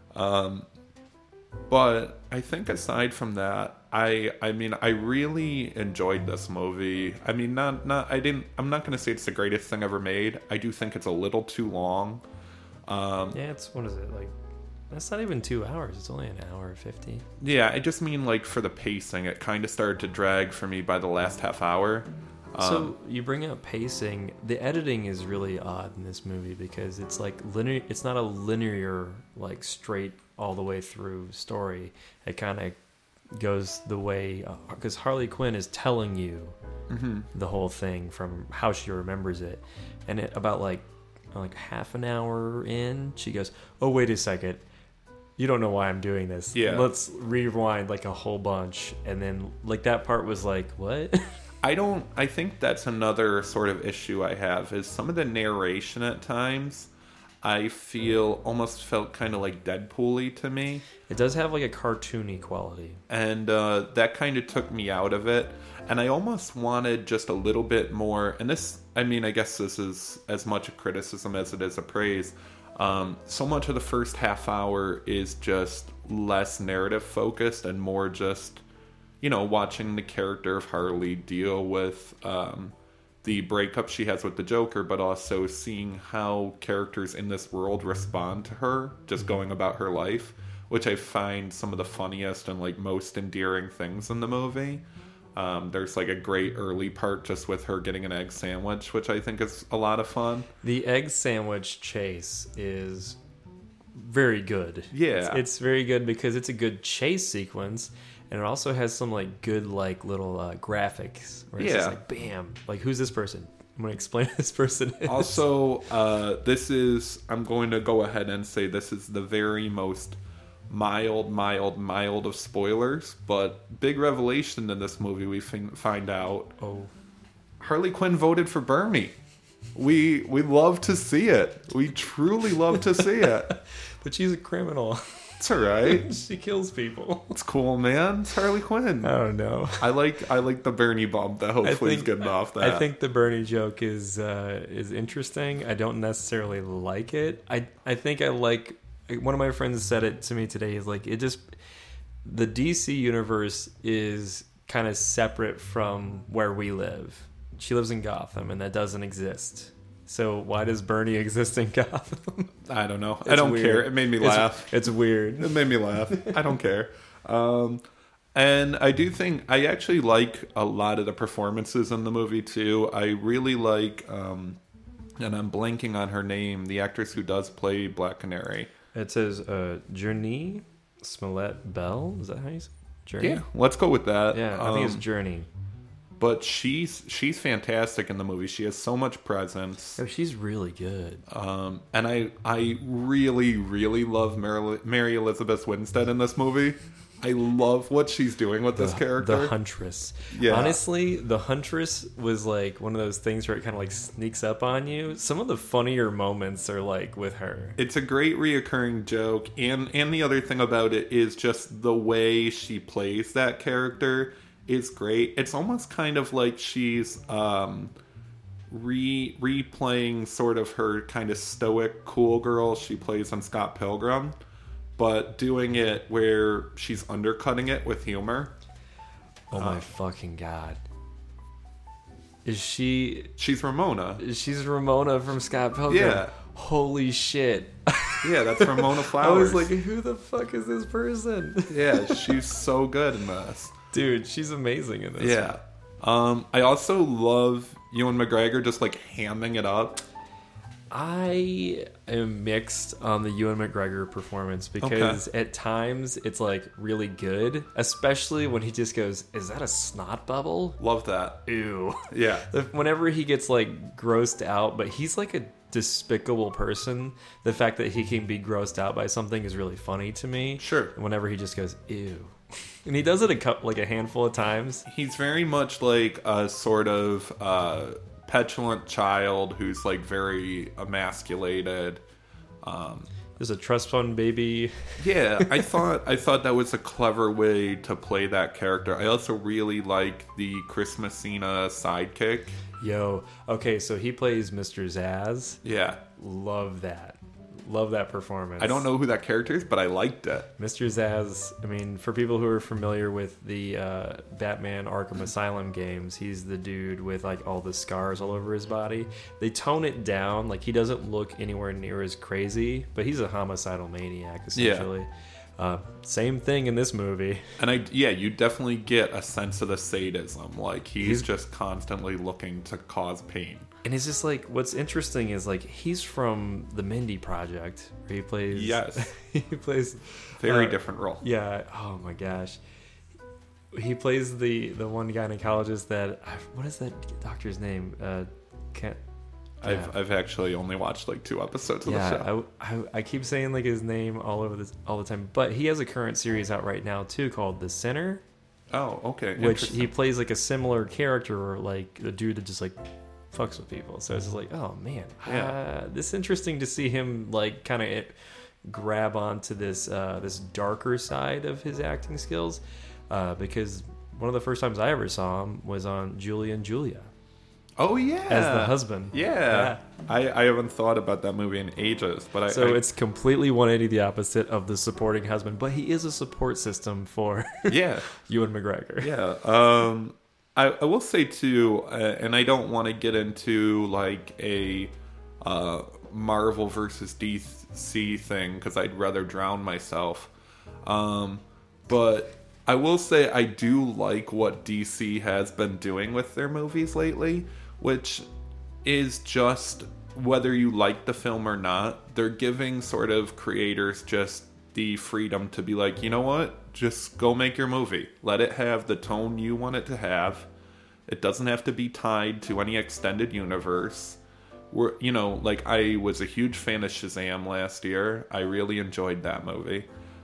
But I think aside from that, I mean, I really enjoyed this movie. I mean, I'm not going to say it's the greatest thing ever made. I do think it's a little too long. Yeah, it's, what is it, like, that's not even 2 hours. It's only an hour 50. Yeah, I just mean, like, for the pacing, it kind of started to drag for me by the last half hour. So you bring up pacing. The editing is really odd in this movie because it's like linear. It's not a linear, like, straight all the way through story. It kind of goes the way, because Harley Quinn is telling you the whole thing from how she remembers it, and about like half an hour in, she goes, "Oh, wait a second, you don't know why I'm doing this. Yeah, let's rewind like a whole bunch." And then like that part was like, what? I think that's another sort of issue I have, is some of the narration at times I feel almost felt kind of like Deadpool-y to me. It does have like a cartoony quality. And that kind of took me out of it. And I almost wanted just a little bit more, and this, I mean, I guess this is as much a criticism as it is a praise. So much of the first half hour is just less narrative focused and more just, you know, watching the character of Harley deal with the breakup she has with the Joker, but also seeing how characters in this world respond to her, just going about her life, which I find some of the funniest and like most endearing things in the movie. There's like a great early part just with her getting an egg sandwich, which I think is a lot of fun. The egg sandwich chase is very good. Yeah. It's very good because it's a good chase sequence. And it also has some like good like little graphics where it's just like, bam, like, who's this person? I'm going to explain who this person is. Also, I'm going to go ahead and say this is the very most mild of spoilers, but big revelation in this movie we find out. Oh, Harley Quinn voted for Bernie. We love to see it. We truly love to see it. But she's a criminal. It's alright. She kills people. It's cool, man. It's Harley Quinn. I don't know. I like the Bernie bump that hopefully is getting off that. I think the Bernie joke is interesting. I don't necessarily like it. I think I like, one of my friends said it to me today. He's like, the DC universe is kind of separate from where we live. She lives in Gotham, and that doesn't exist. So why does Bernie exist in Gotham? I don't know. I don't care. It made me laugh. It's weird. It made me laugh. I don't care. And I do think I actually like a lot of the performances in the movie too. I really like, and I'm blanking on her name, the actress who does play Black Canary. It says Journey Smollett Bell. Is that how you say it? Journey? Yeah, let's go with that. Yeah, I think it's Journey. But she's fantastic in the movie. She has so much presence. Oh, she's really good. And I really, really love Mary Elizabeth Winstead in this movie. I love what she's doing with this character. The Huntress. Yeah. Honestly, the Huntress was like one of those things where it kind of like sneaks up on you. Some of the funnier moments are like with her. It's a great reoccurring joke. And the other thing about it is just the way she plays that character is great. It's almost kind of like she's replaying sort of her kind of stoic cool girl she plays on Scott Pilgrim, but doing it where she's undercutting it with humor. Oh my fucking god. She's Ramona. She's Ramona from Scott Pilgrim. Yeah. Holy shit. Yeah, that's Ramona Flowers. I was like, who the fuck is this person? Yeah, she's so good in this. Dude, she's amazing in this. Yeah. I also love Ewan McGregor just like hamming it up. I am mixed on the Ewan McGregor performance because at times it's like really good, especially when he just goes, "Is that a snot bubble?" Love that. Ew. Yeah. Whenever he gets like grossed out, but he's like a despicable person. The fact that he can be grossed out by something is really funny to me. Sure. Whenever he just goes, "Ew." And he does it a handful of times. He's very much like a sort of petulant child who's like very emasculated. There's a trust fund baby. Yeah, I thought that was a clever way to play that character. I also really like the Chris Messina sidekick. Yo, okay, so he plays Mr. Zaz. Yeah. Love that. Love that performance. I don't know who that character is, but I liked it. Mr. Zaz, I mean, for people who are familiar with the Batman Arkham Asylum games, he's the dude with like all the scars all over his body. They tone it down, like he doesn't look anywhere near as crazy, but he's a homicidal maniac essentially. Yeah. Same thing in this movie. And you definitely get a sense of the sadism. Like he's just constantly looking to cause pain. And it's just like, what's interesting is like he's from the Mindy Project, where he plays. Yes, he plays very different role. Yeah. Oh my gosh, he plays the one gynecologist that what is that doctor's name? I've actually only watched like 2 episodes of the show. I keep saying like his name all the time, but he has a current series out right now too called The Sinner. Oh, okay. Which he plays like a similar character, like a dude that just like fucks with people. So it's just like, oh man, this is interesting to see him like kind of grab onto this this darker side of his acting skills, because one of the first times I ever saw him was on Julie and Julia. Oh yeah, as the husband. Yeah. I haven't thought about that movie in ages, but it's completely 180 the opposite of the supporting husband, but he is a support system for Ewan McGregor. Yeah. I will say too, and I don't want to get into like a Marvel versus DC thing because I'd rather drown myself. But I will say I do like what DC has been doing with their movies lately, which is just whether you like the film or not, they're giving sort of creators just the freedom to be like, you know what, just go make your movie. Let it have the tone you want it to have. It doesn't have to be tied to any extended universe. Like I was a huge fan of Shazam last year. I really enjoyed that movie.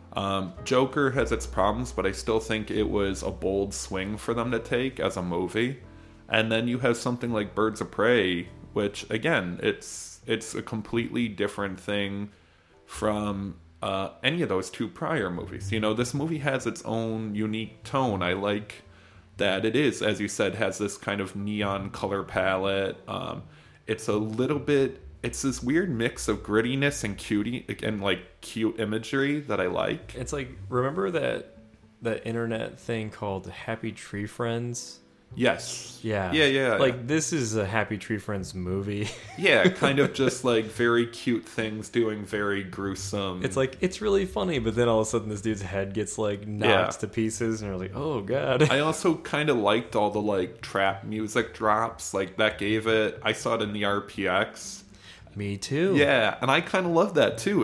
Joker has its problems, but I still think it was a bold swing for them to take as a movie. And then you have something like Birds of Prey, which again, it's a completely different thing from any of those 2 prior movies. This movie has its own unique tone. I like that it is, as you said, has this kind of neon color palette. It's a little bit, it's this weird mix of grittiness and cute imagery that I like. It's like, remember that internet thing called Happy Tree Friends? Yes. Yeah. Like, this is a Happy Tree Friends movie. Yeah, kind of just like very cute things doing very gruesome. It's like, it's really funny, but then all of a sudden this dude's head gets like knocked to pieces, and you're like, oh god. I also kind of liked all the like trap music drops, like that gave it. I saw it in the RPX. Me too. Yeah, and I kind of love that too.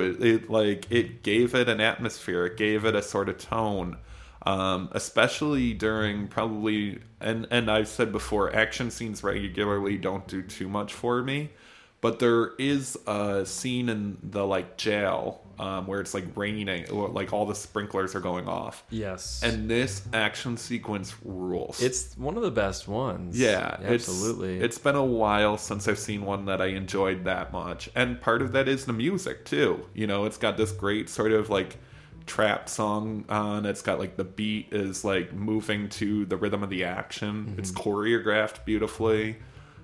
It gave it an atmosphere. It gave it a sort of tone. Especially during probably, and I've said before, action scenes regularly don't do too much for me, but there is a scene in the like jail where it's like raining, like all the sprinklers are going off. Yes. And this action sequence rules. It's one of the best ones. Yeah, absolutely. It's been a while since I've seen one that I enjoyed that much, and part of that is the music too. It's got this great sort of like trap song on. It's got like the beat is like moving to the rhythm of the action. Mm-hmm. It's choreographed beautifully.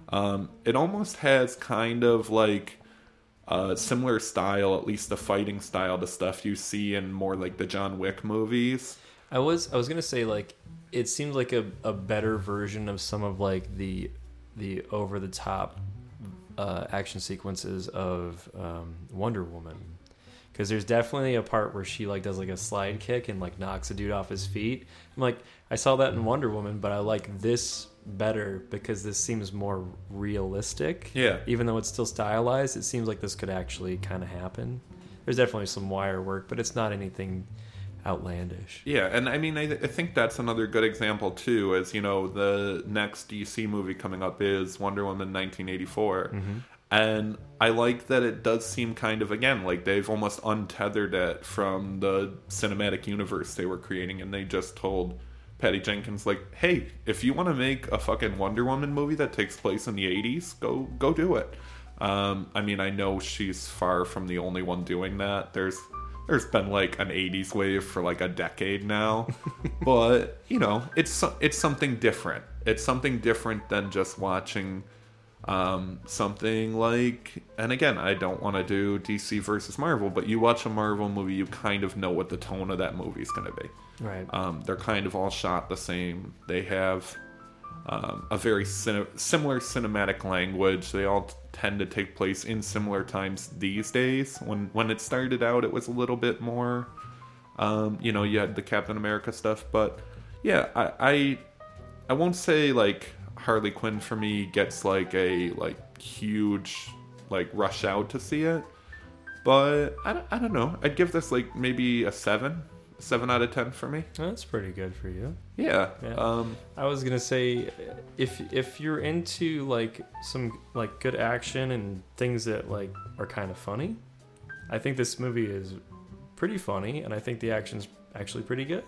It almost has kind of like a similar style, at least the fighting style, to stuff you see in more like the John Wick movies. I was gonna say, like, it seems like a better version of some of like the over the top action sequences of Wonder Woman. Because there's definitely a part where she like does like a slide kick and like knocks a dude off his feet. I'm like, I saw that in Wonder Woman, but I like this better because this seems more realistic. Yeah. Even though it's still stylized, it seems like this could actually kind of happen. There's definitely some wire work, but it's not anything outlandish. Yeah, and I mean, I think that's another good example too. As the next DC movie coming up is Wonder Woman 1984. Mm-hmm. And I like that it does seem kind of, again, like they've almost untethered it from the cinematic universe they were creating, and they just told Patty Jenkins, like, hey, if you want to make a fucking Wonder Woman movie that takes place in the 80s, go do it. I mean, I know she's far from the only one doing that. There's been like an 80s wave for like a decade now. But, you know, it's something different. It's something different than just watching something like, and again, I don't want to do DC versus Marvel, but you watch a Marvel movie, you kind of know what the tone of that movie is going to be. Right. They're kind of all shot the same. They have a very similar cinematic language. They all tend to take place in similar times these days. When it started out, it was a little bit more, you know, you had the Captain America stuff, but yeah, I won't say like Harley Quinn for me gets like a huge like rush out to see it, but I don't know. I'd give this like maybe a 7 out of 10 for me. That's pretty good for you. Yeah. I was gonna say, if you're into like some like good action and things that like are kind of funny, I think this movie is pretty funny, and I think the action's actually pretty good.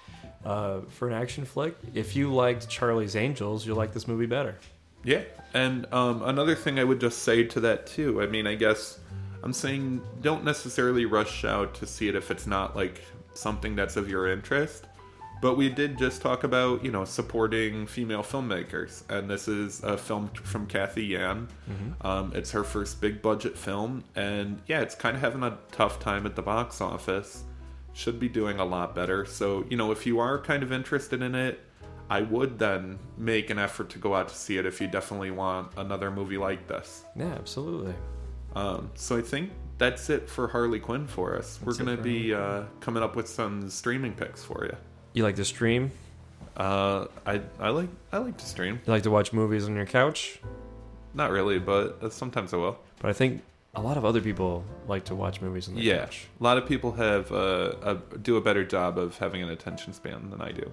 For an action flick, if you liked Charlie's Angels, you'll like this movie better. Yeah, and another thing I would just say to that too, I mean, I guess I'm saying don't necessarily rush out to see it if it's not like something that's of your interest, but we did just talk about, you know, supporting female filmmakers, and this is a film from Cathy Yan. It's her first big budget film, and yeah, it's kind of having a tough time at the box office. Should be doing a lot better. So, you know, if you are kind of interested in it, I would then make an effort to go out to see it if you definitely want another movie like this. Yeah, absolutely. So I think that's it for Harley Quinn for us. We're going to be coming up with some streaming picks for you. You like to stream? I like to stream. You like to watch movies on your couch? Not really, but sometimes I will. But I think a lot of other people like to watch movies on their couch. A lot of people have do a better job of having an attention span than I do.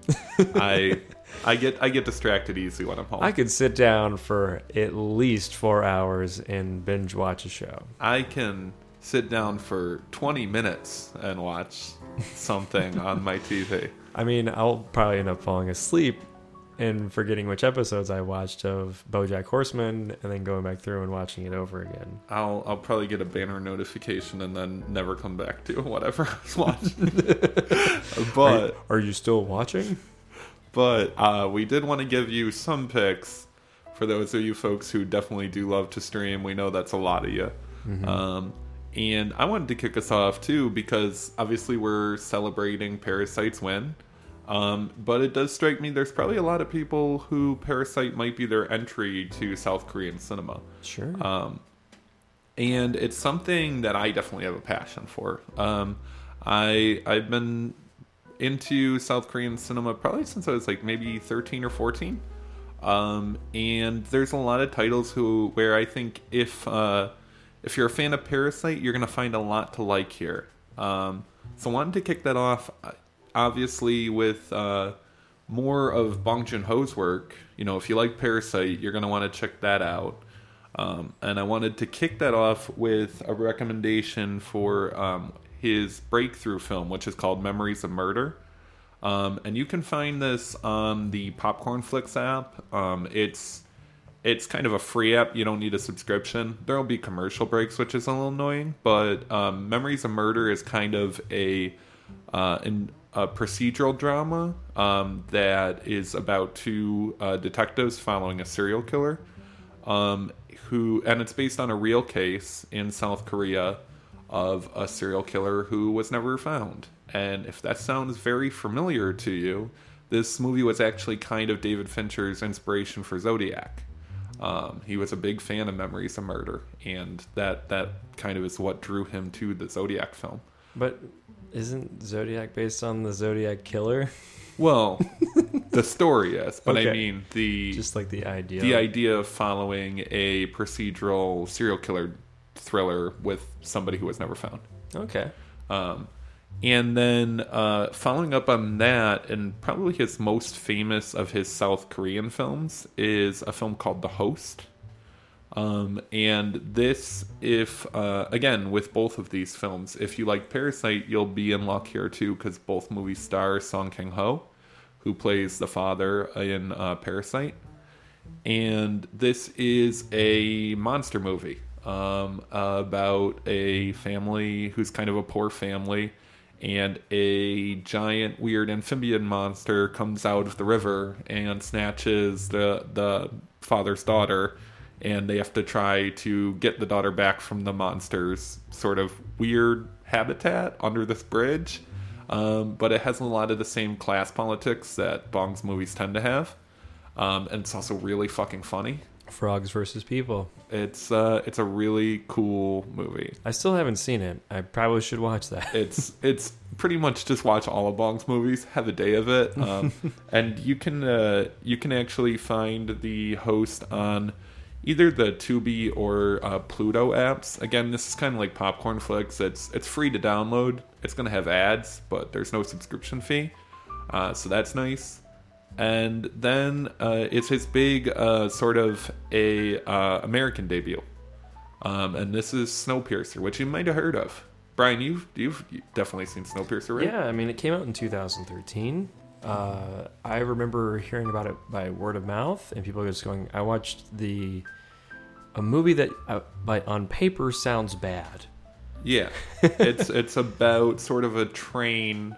I get distracted easily when I'm home. I could sit down for at least 4 hours and binge watch a show. I can sit down for 20 minutes and watch something on my TV. I mean, I'll probably end up falling asleep and forgetting which episodes I watched of BoJack Horseman, and then going back through and watching it over again. I'll probably get a banner notification and then never come back to whatever I was watching. But are you still watching? But we did want to give you some picks for those of you folks who definitely do love to stream. We know that's a lot of you. And I wanted to kick us off too, because obviously we're celebrating Parasite's win. But it does strike me there's probably a lot of people who Parasite might be their entry to South Korean cinema. Sure. And it's something that I definitely have a passion for. I've been into South Korean cinema probably since I was like maybe 13 or 14. And there's a lot of titles where I think if you're a fan of Parasite, you're going to find a lot to like here. So I wanted to kick that off, obviously, with more of Bong Joon-ho's work. You know, if you like Parasite, you're going to want to check that out. And I wanted to kick that off with a recommendation for his breakthrough film, which is called Memories of Murder. And you can find this on the Popcorn Flicks app. It's kind of a free app. You don't need a subscription. There will be commercial breaks, which is a little annoying. But Memories of Murder is kind of a procedural drama that is about two detectives following a serial killer. And it's based on a real case in South Korea of a serial killer who was never found. And if that sounds very familiar to you, this movie was actually kind of David Fincher's inspiration for Zodiac. He was a big fan of Memories of Murder, and that kind of is what drew him to the Zodiac film. But isn't Zodiac based on the Zodiac Killer? Well, the story is, but okay. I mean just like the idea. The idea of following a procedural serial killer thriller with somebody who was never found. Okay. And then following up on that, and probably his most famous of his South Korean films, is a film called The Host. And this, if again, with both of these films, if you like Parasite, you'll be in luck here too, because both movies star Song Kang-ho, who plays the father in Parasite. And this is a monster movie about a family who's kind of a poor family, and a giant weird amphibian monster comes out of the river and snatches the father's daughter, and they have to try to get the daughter back from the monster's sort of weird habitat under this bridge. But it has a lot of the same class politics that Bong's movies tend to have. And it's also really fucking funny. Frogs versus people. It's a really cool movie. I still haven't seen it. I probably should watch that. It's pretty much just watch all of Bong's movies, have a day of it, and you can actually find the host on either the Tubi or Pluto apps. Again, this is kind of like Popcorn Flicks. It's free to download. It's going to have ads, but there's no subscription fee, so that's nice. And then it's his big sort of a American debut, and this is Snowpiercer, which you might have heard of. Brian, you've definitely seen Snowpiercer, right? Yeah, I mean, it came out in 2013. I remember hearing about it by word of mouth, and people just going, I watched a movie that on paper sounds bad. Yeah, it's about sort of a train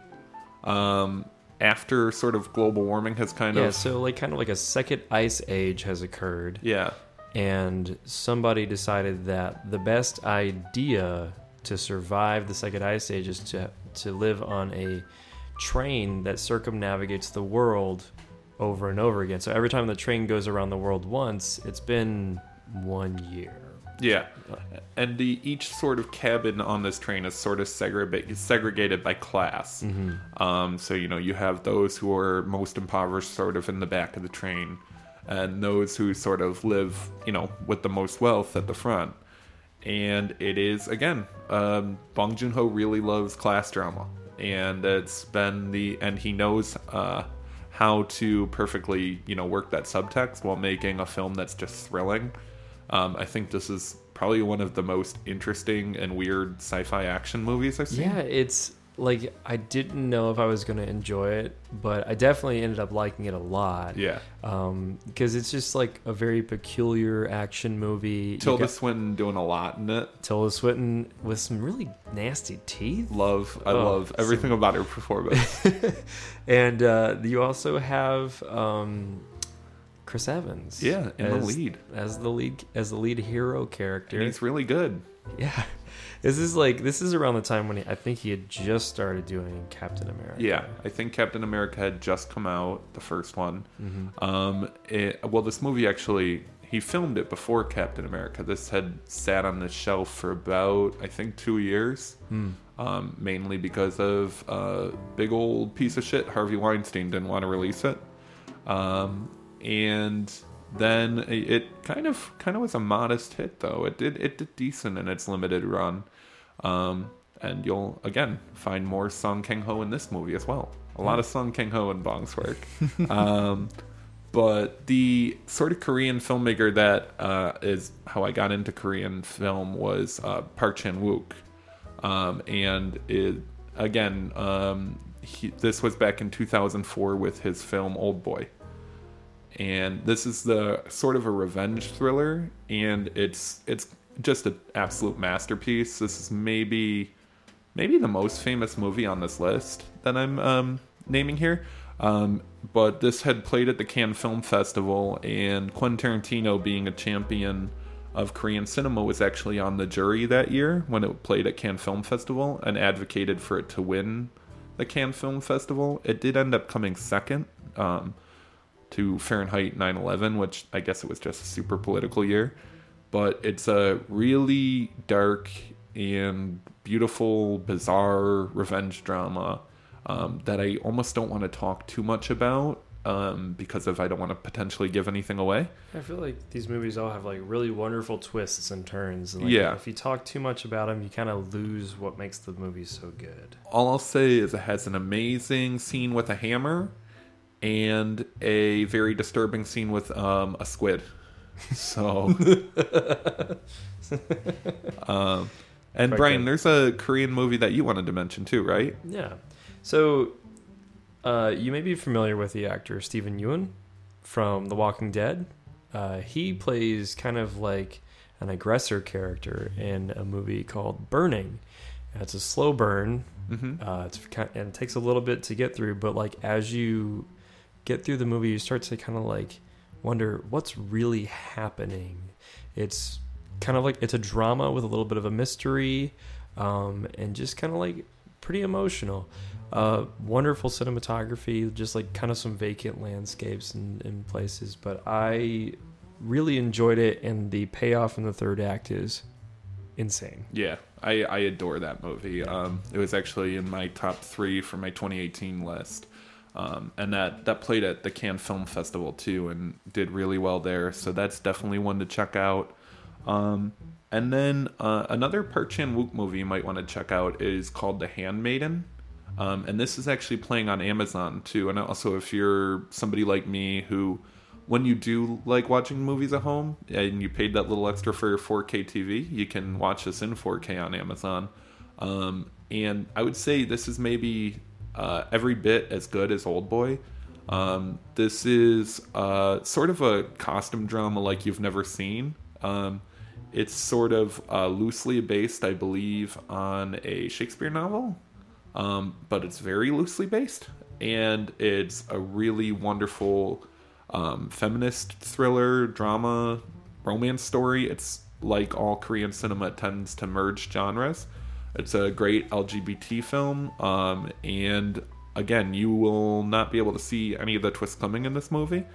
after sort of global warming has kind of... Yeah, so kind of like a second ice age has occurred. Yeah. And somebody decided that the best idea to survive the second ice age is to live on a train that circumnavigates the world over and over again. So every time the train goes around the world once, it's been 1 year. Yeah, and each sort of cabin on this train is sort of segregated by class. Mm-hmm. So, you have those who are most impoverished sort of in the back of the train, and those who sort of live, with the most wealth at the front. And it is, again, Bong Joon-ho really loves class drama, and and he knows how to perfectly, work that subtext while making a film that's just thrilling. I think this is probably one of the most interesting and weird sci-fi action movies I've seen. Yeah, it's I didn't know if I was going to enjoy it, but I definitely ended up liking it a lot. Yeah. Because it's just a very peculiar action movie. Tilda Swinton doing a lot in it. Tilda Swinton with some really nasty teeth. I love everything about her performance. And you also have... Chris Evans, yeah, in the lead as the lead hero character. And he's really good. Yeah, this is around the time when I think he had just started doing Captain America. Yeah, I think Captain America had just come out, the first one. Mm-hmm. This movie actually, he filmed it before Captain America. This had sat on the shelf for about, I think, 2 years. Mainly because of big old piece of shit Harvey Weinstein didn't want to release it. And then it kind of was a modest hit, though. It did decent in its limited run. And you'll, again, find more Song Kang-ho in this movie as well. A lot of Song Kang-ho in Bong's work. But the sort of Korean filmmaker that is how I got into Korean film was Park Chan-wook. And this was back in 2004 with his film Old Boy. And this is the sort of a revenge thriller, and it's just an absolute masterpiece. This is maybe the most famous movie on this list that I'm naming here. But this had played at the Cannes Film Festival, and Quentin Tarantino, being a champion of Korean cinema, was actually on the jury that year when it played at Cannes Film Festival and advocated for it to win the Cannes Film Festival. It did end up coming second to Fahrenheit 9/11, which I guess it was just a super political year. But it's a really dark and beautiful, bizarre revenge drama that I almost don't want to talk too much about because I don't want to potentially give anything away. I feel like these movies all have really wonderful twists and turns. And yeah. If you talk too much about them, you kind of lose what makes the movie so good. All I'll say is it has an amazing scene with a hammer and a very disturbing scene with a squid. So, and Brian, there's a Korean movie that you wanted to mention too, right? Yeah. So, you may be familiar with the actor Steven Yeun from The Walking Dead. He plays kind of like an aggressor character in a movie called Burning. It's a slow burn. And it takes a little bit to get through, but like as you get through the movie, you start to kind of like wonder what's really happening. It's kind of like it's a drama with a little bit of a mystery, and just kind of like pretty emotional. Wonderful cinematography, just like kind of some vacant landscapes in places, but I really enjoyed it, and the payoff in the third act is insane. Yeah, I adore that movie. It was actually in my top 3 for my 2018 list. And that played at the Cannes Film Festival too and did really well there. So that's definitely one to check out. And then another Park Chan-wook movie you might want to check out is called The Handmaiden. And this is actually playing on Amazon too. And also if you're somebody like me who, when you do like watching movies at home and you paid that little extra for your 4K TV, you can watch this in 4K on Amazon. And I would say this is maybe every bit as good as Oldboy. This is sort of a costume drama like you've never seen. It's sort of loosely based, I believe, on a Shakespeare novel, but it's very loosely based. And it's a really wonderful feminist thriller, drama, romance story. It's like all Korean cinema, it tends to merge genres. It's a great LGBT film, and again, you will not be able to see any of the twists coming in this movie.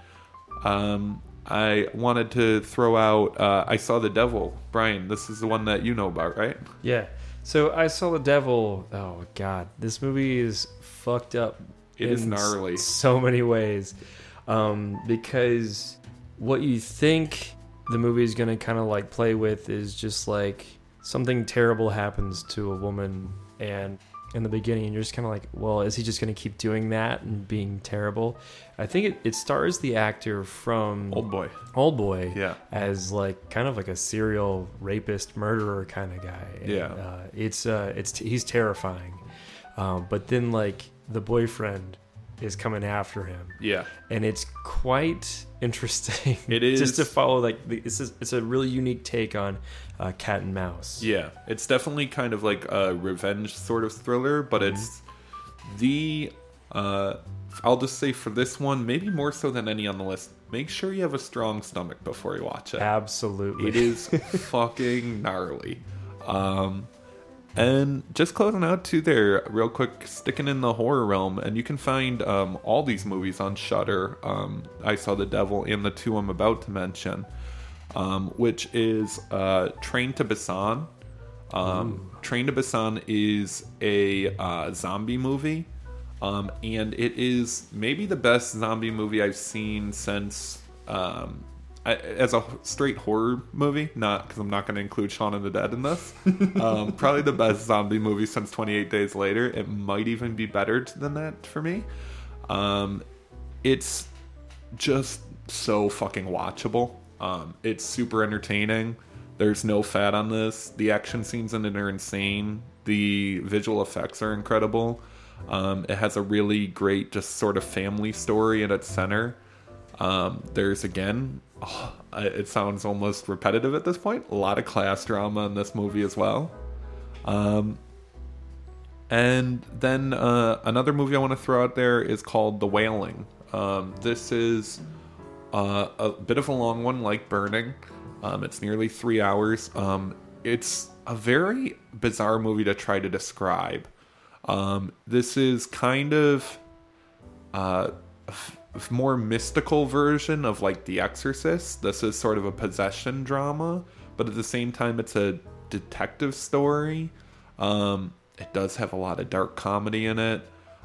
I wanted to throw out I Saw the Devil. Brian, this is the one that you know about, right? Yeah. So I Saw the Devil. Oh, God. This movie is fucked up. It is gnarly. So many ways. Because what you think the movie is going to kind of like play with is just like something terrible happens to a woman, and in the beginning you're just kind of like, well, is he just going to keep doing that and being terrible? I think it stars the actor from Oldboy, yeah, as like kind of like a serial rapist murderer kind of guy. And, yeah, he's terrifying, but then like the boyfriend is coming after him. Yeah. And it's quite interesting. It is. Just to follow, like, it's a really unique take on cat and mouse. Yeah. It's definitely kind of like a revenge sort of thriller, but it's the, I'll just say for this one, maybe more so than any on the list, make sure you have a strong stomach before you watch it. Absolutely. It is fucking gnarly. And just closing out too there, real quick, sticking in the horror realm, and you can find all these movies on Shudder. I Saw the Devil and the two I'm about to mention, which is Train to Busan. Train to Busan is a zombie movie, and it is maybe the best zombie movie I've seen since... as a straight horror movie, not because I'm not going to include Shaun of the Dead in this. Probably the best zombie movie since 28 Days Later. It might even be better than that for me. It's just so fucking watchable. It's super entertaining. There's no fat on this. The action scenes in it are insane. The visual effects are incredible. It has a really great just sort of family story at its center. There's again, it sounds almost repetitive at this point, a lot of class drama in this movie as well. And then another movie I want to throw out there is called The Wailing. This is a bit of a long one, like Burning. It's nearly 3 hours. It's a very bizarre movie to try to describe. This is kind of more mystical version of like The Exorcist. This is sort of a possession drama, but at the same time it's a detective story. It does have a lot of dark comedy in it,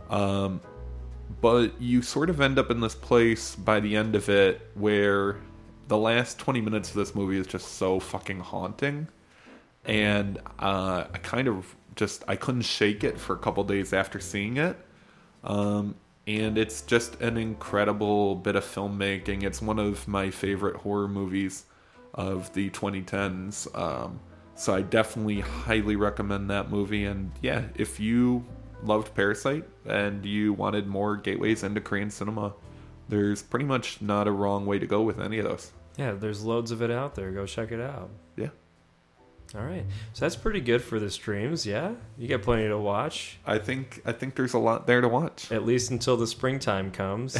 but you sort of end up in this place by the end of it where the last 20 minutes of this movie is just so fucking haunting, and I couldn't shake it for a couple days after seeing it. And it's just an incredible bit of filmmaking. It's one of my favorite horror movies of the 2010s. So I definitely highly recommend that movie. And yeah, if you loved Parasite and you wanted more gateways into Korean cinema, there's pretty much not a wrong way to go with any of those. Yeah, there's loads of it out there. Go check it out. Yeah. All right. So that's pretty good for the streams, yeah? You got plenty to watch. I think there's a lot there to watch. At least until the springtime comes.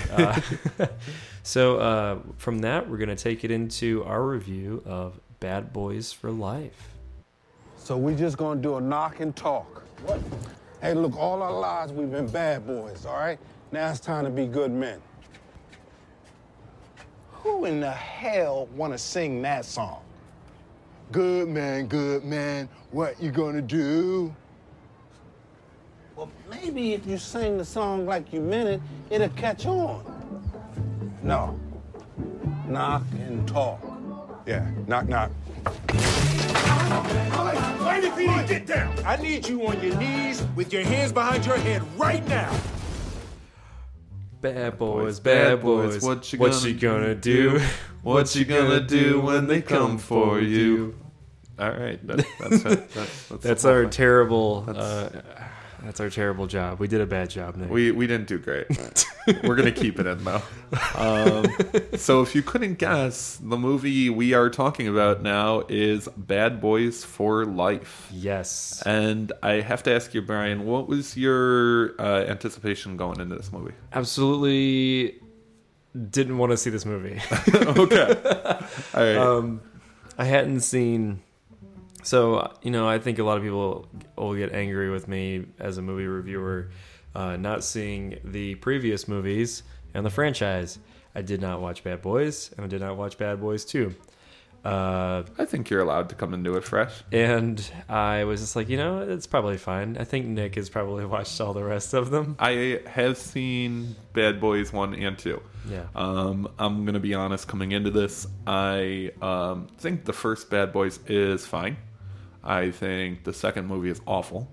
So from that, we're going to take it into our review of Bad Boys for Life. So we just gonna do a knock and talk. What? Hey, look, all our lives we've been bad boys, all right? Now it's time to be good men. Who in the hell wanna sing that song? Good man, what you gonna do? Well, maybe if you sing the song like you meant it, it'll catch on. No. Knock and talk. Yeah, knock, knock. Whitey, get down. I need you on your knees with your hands behind your head right now. Bad boys, bad boys, what you gonna do? What you gonna do when they come for you? All right, that's our terrible. That's our terrible job. We did a bad job, Nick. We didn't do great. We're gonna keep it in though. So if you couldn't guess, the movie we are talking about now is Bad Boys for Life. Yes. And I have to ask you, Brian, what was your anticipation going into this movie? Absolutely didn't want to see this movie. Okay. All right. I hadn't seen. So, I think a lot of people will get angry with me as a movie reviewer not seeing the previous movies and the franchise. I did not watch Bad Boys, and I did not watch Bad Boys 2. I think you're allowed to come into it fresh. And I was just like, it's probably fine. I think Nick has probably watched all the rest of them. I have seen Bad Boys 1 and 2. Yeah. I'm going to be honest, coming into this, I think the first Bad Boys is fine. I think the second movie is awful.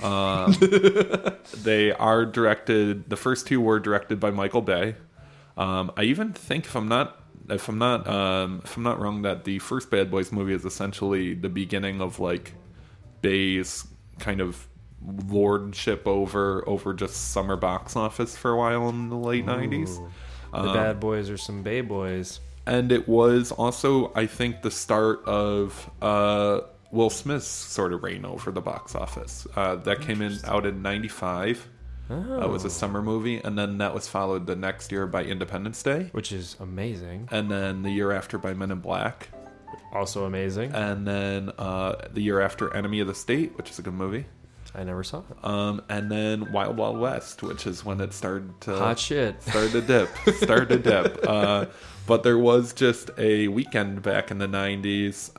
They are directed. The first two were directed by Michael Bay. I even think, if I'm not wrong, that the first Bad Boys movie is essentially the beginning of like Bay's kind of lordship over just summer box office for a while in the late 90s. The Bad Boys are some Bay Boys. And it was also, I think, the start of Will Smith's sort of reign over the box office. That came out in 95. Oh. It was a summer movie, and then that was followed the next year by Independence Day. Which is amazing. And then the year after by Men in Black. Also amazing. And then the year after Enemy of the State, which is a good movie. I never saw it. And then Wild Wild West, which is when it started to... Hot shit. Started to dip. But there was just a weekend back in the 90s,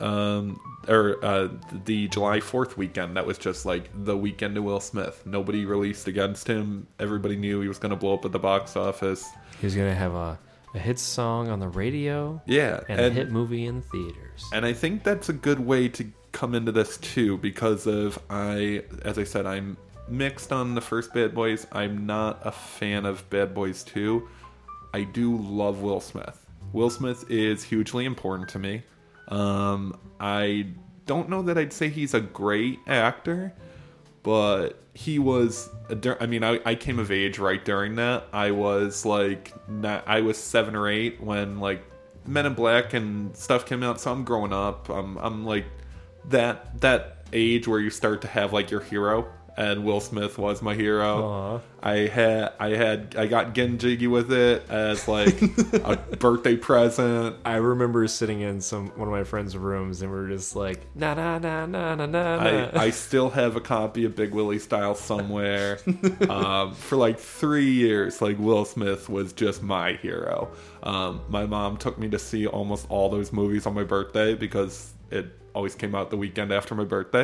the July 4th weekend, that was just like the weekend to Will Smith. Nobody released against him. Everybody knew he was going to blow up at the box office. He was going to have a hit song on the radio. Yeah. And a hit movie in theaters. And I think that's a good way to come into this too, because as I said, I'm mixed on the first Bad Boys. I'm not a fan of Bad Boys 2. I do love Will Smith. Will Smith is hugely important to me. I don't know that I'd say he's a great actor, but he was... I came of age right during that. I was 7 or 8 when like Men in Black and stuff came out, so I'm growing up. I'm like that age where you start to have like your hero, and Will Smith was my hero. Aww. I got getting jiggy with it as like a birthday present. I remember sitting in one of my friends' rooms and we were just like, na na na na na na. I still have a copy of Big Willie Style somewhere. For like 3 years, like Will Smith was just my hero. My mom took me to see almost all those movies on my birthday because it always came out the weekend after my birthday.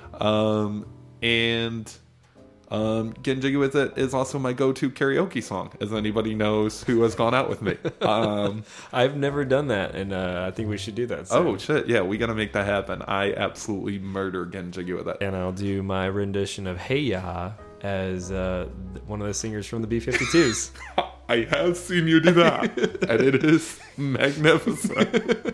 And Getting Jiggy With It is also my go-to karaoke song, as anybody knows who has gone out with me. I've never done that, and I think we should do that soon. Oh, shit. Yeah, we got to make that happen. I absolutely murder Getting Jiggy With It. And I'll do my rendition of Hey Ya as one of the singers from the B-52s. I have seen you do that, and it is magnificent.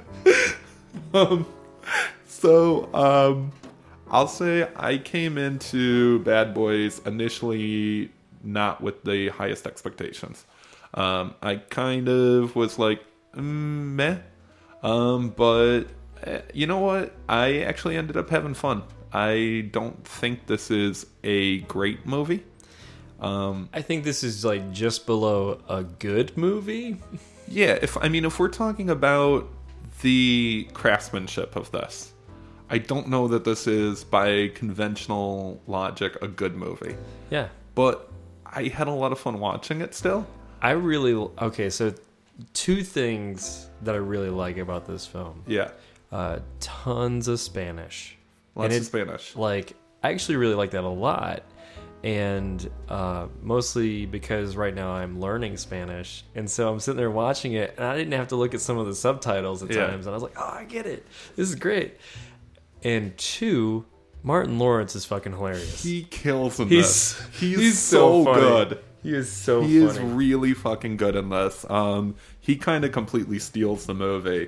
I'll say I came into Bad Boys initially not with the highest expectations. I kind of was like, meh. But you know what? I actually ended up having fun. I don't think this is a great movie. I think this is like just below a good movie. Yeah, if we're talking about the craftsmanship of this, I don't know that this is, by conventional logic, a good movie. Yeah. But I had a lot of fun watching it still. So 2 things that I really like about this film. Yeah. Tons of Spanish. Lots of Spanish. Like, I actually really like that a lot. And mostly because right now I'm learning Spanish. And so I'm sitting there watching it, and I didn't have to look at some of the subtitles at times. And I was like, oh, I get it. This is great. And 2, Martin Lawrence is fucking hilarious. He kills in this. He's so so good. He is so funny. He is really fucking good in this. He kind of completely steals the movie.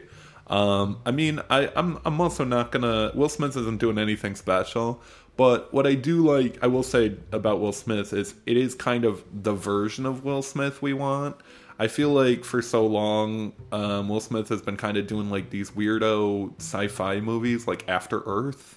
I'm also not gonna... Will Smith isn't doing anything special, but what I do like, I will say about Will Smith, is it is kind of the version of Will Smith we want. I feel like for so long, Will Smith has been kind of doing like these weirdo sci-fi movies like After Earth.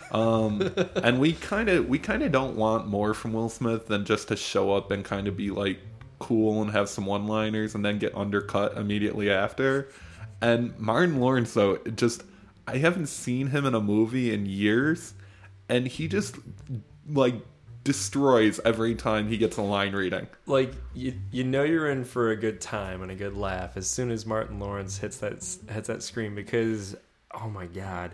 And we kind of don't want more from Will Smith than just to show up and kind of be like cool and have some one-liners and then get undercut immediately after. And Martin Lawrence, though, I haven't seen him in a movie in years, and he just like destroys every time he gets a line reading. Like, you know you're in for a good time and a good laugh as soon as Martin Lawrence hits that screen, because oh my god,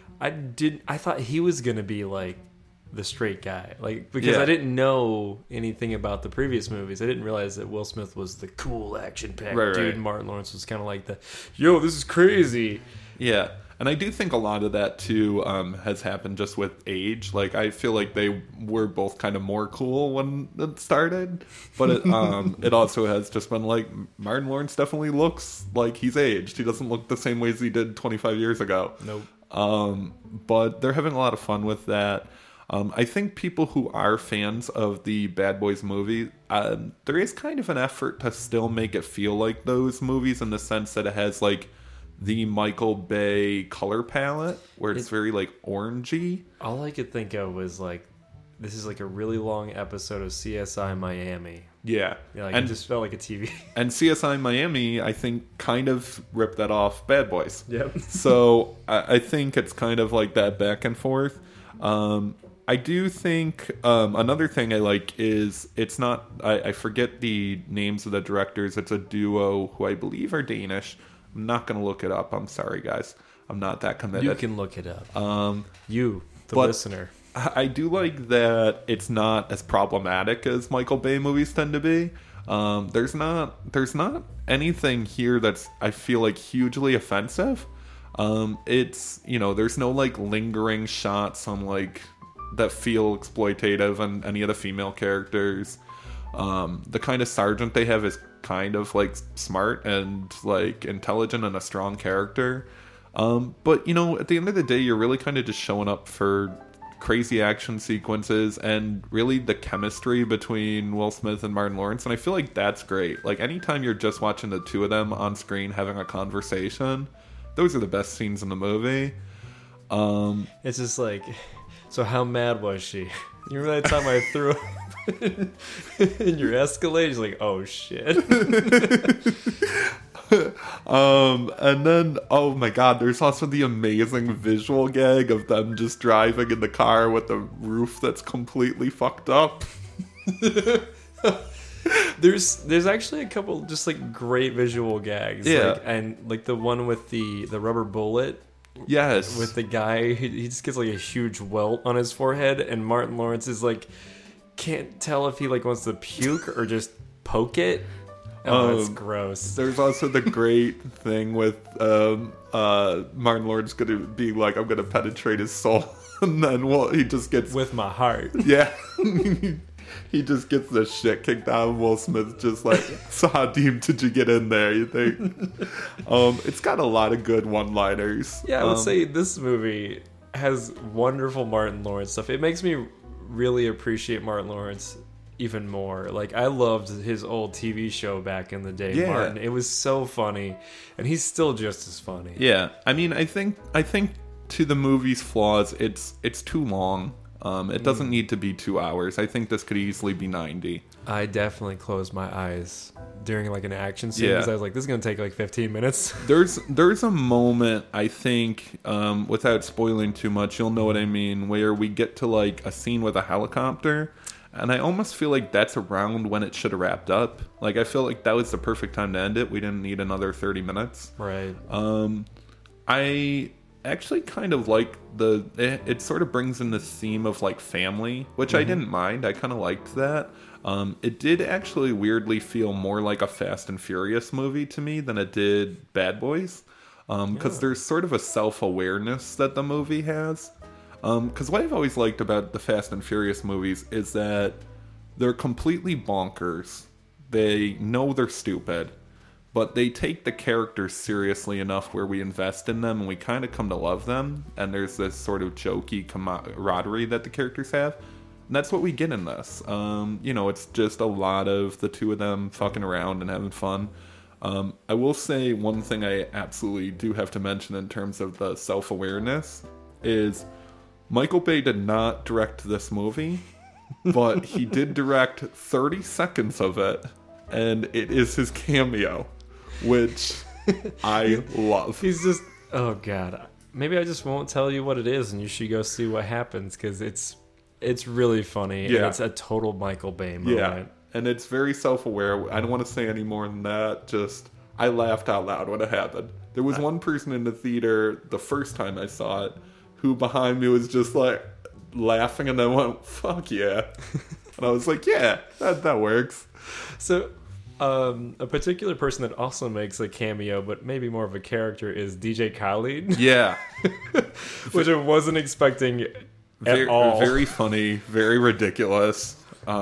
I thought he was gonna be like the straight guy, like, because I didn't know anything about the previous movies. I didn't realize that Will Smith was the cool action-packed dude. Right. Martin Lawrence was kind of like the, yo, this is crazy. Yeah. And I do think a lot of that, too, has happened just with age. Like, I feel like they were both kind of more cool when it started. But it also has just been like, Martin Lawrence definitely looks like he's aged. He doesn't look the same way as he did 25 years ago. Nope. But they're having a lot of fun with that. I think people who are fans of the Bad Boys movie, there is kind of an effort to still make it feel like those movies, in the sense that it has, like, the Michael Bay color palette, where it's very, like, orangey. All I could think of was, like, this is, like, a really long episode of CSI Miami. Yeah. Like, it just felt like a TV. And CSI Miami, I think, kind of ripped that off Bad Boys. Yep. So, I think it's kind of like that back and forth. I do think another thing I like is it's not... I forget the names of the directors. It's a duo who I believe are Danish. I'm not going to look it up. I'm sorry, guys. I'm not that committed. You can look it up. The listener. I do like that it's not as problematic as Michael Bay movies tend to be. There's not anything here that's, I feel like, hugely offensive. It's, there's no, like, lingering shots on, like, that feel exploitative on any of the female characters. The kind of sergeant they have is kind of, like, smart and, like, intelligent and a strong character. But, at the end of the day, you're really kind of just showing up for crazy action sequences and really the chemistry between Will Smith and Martin Lawrence. And I feel like that's great. Like, anytime you're just watching the two of them on screen having a conversation, those are the best scenes in the movie. It's just like, so how mad was she? You remember that time I threw up in your Escalade? He's like, oh shit. And then, oh my god, there's also the amazing visual gag of them just driving in the car with the roof that's completely fucked up. There's actually a couple just like great visual gags. Yeah. Like, and like the one with the rubber bullet. Yes. With the guy, he just gets like a huge welt on his forehead, and Martin Lawrence is like, can't tell if he like wants to puke or just poke it. Oh, that's gross. There's also the great thing with Martin Lawrence gonna be like, I'm gonna penetrate his soul, and then he just gets with my heart. Yeah. he just gets the shit kicked out of Will Smith, just like, so how deep did you get in there, you think? It's got a lot of good one-liners. Yeah, I would say this movie has wonderful Martin Lawrence stuff. It makes me really appreciate Martin Lawrence even more. Like, I loved his old TV show back in the day, Yeah. Martin. It was so funny, and he's still just as funny. Yeah, I mean, I think to the movie's flaws, it's too long. It doesn't need to be 2 hours. I think this could easily be 90. I definitely closed my eyes during like an action scene Yeah. because I was like, this is going to take like 15 minutes. There's a moment, I think, without spoiling too much, you'll know what I mean, where we get to like a scene with a helicopter, and I almost feel like that's around when it should have wrapped up. Like, I feel like that was the perfect time to end it. We didn't need another 30 minutes. Right. I actually kind of like it sort of brings in the theme of like family, which I didn't mind. I kind of liked that. It did actually weirdly feel more like a Fast and Furious movie to me than it did Bad Boys, because there's sort of a self-awareness that the movie has. Because what I've always liked about the Fast and Furious movies is that they're completely bonkers. They know they're stupid, but they take the characters seriously enough where we invest in them and we kind of come to love them. And there's this sort of jokey camaraderie that the characters have. And that's what we get in this. It's just a lot of the two of them fucking around and having fun. I will say one thing I absolutely do have to mention in terms of the self-awareness is Michael Bay did not direct this movie, but he did direct 30 seconds of it, and it is his cameo, which I love. He's just, oh God. Maybe I just won't tell you what it is, and you should go see what happens, because it's really funny, and it's a total Michael Bay moment. Yeah, and it's very self-aware. I don't want to say any more than that. Just, I laughed out loud when it happened. There was one person in the theater the first time I saw it who behind me was just like laughing, and then went, fuck yeah. And I was like, yeah, that works. So a particular person that also makes a cameo, but maybe more of a character, is DJ Khaled. Yeah. Which I wasn't expecting at all. Very funny, very ridiculous.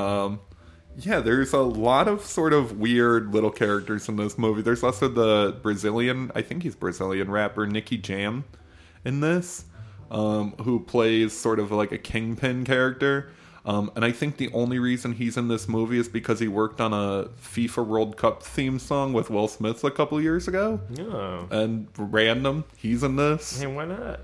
There's a lot of sort of weird little characters in this movie. There's also the Brazilian, I think he's Brazilian rapper, Nicky Jam in this, who plays sort of like a kingpin character. And I think the only reason he's in this movie is because he worked on a FIFA World Cup theme song with Will Smith a couple years ago. Oh. And random, he's in this. Hey, why not?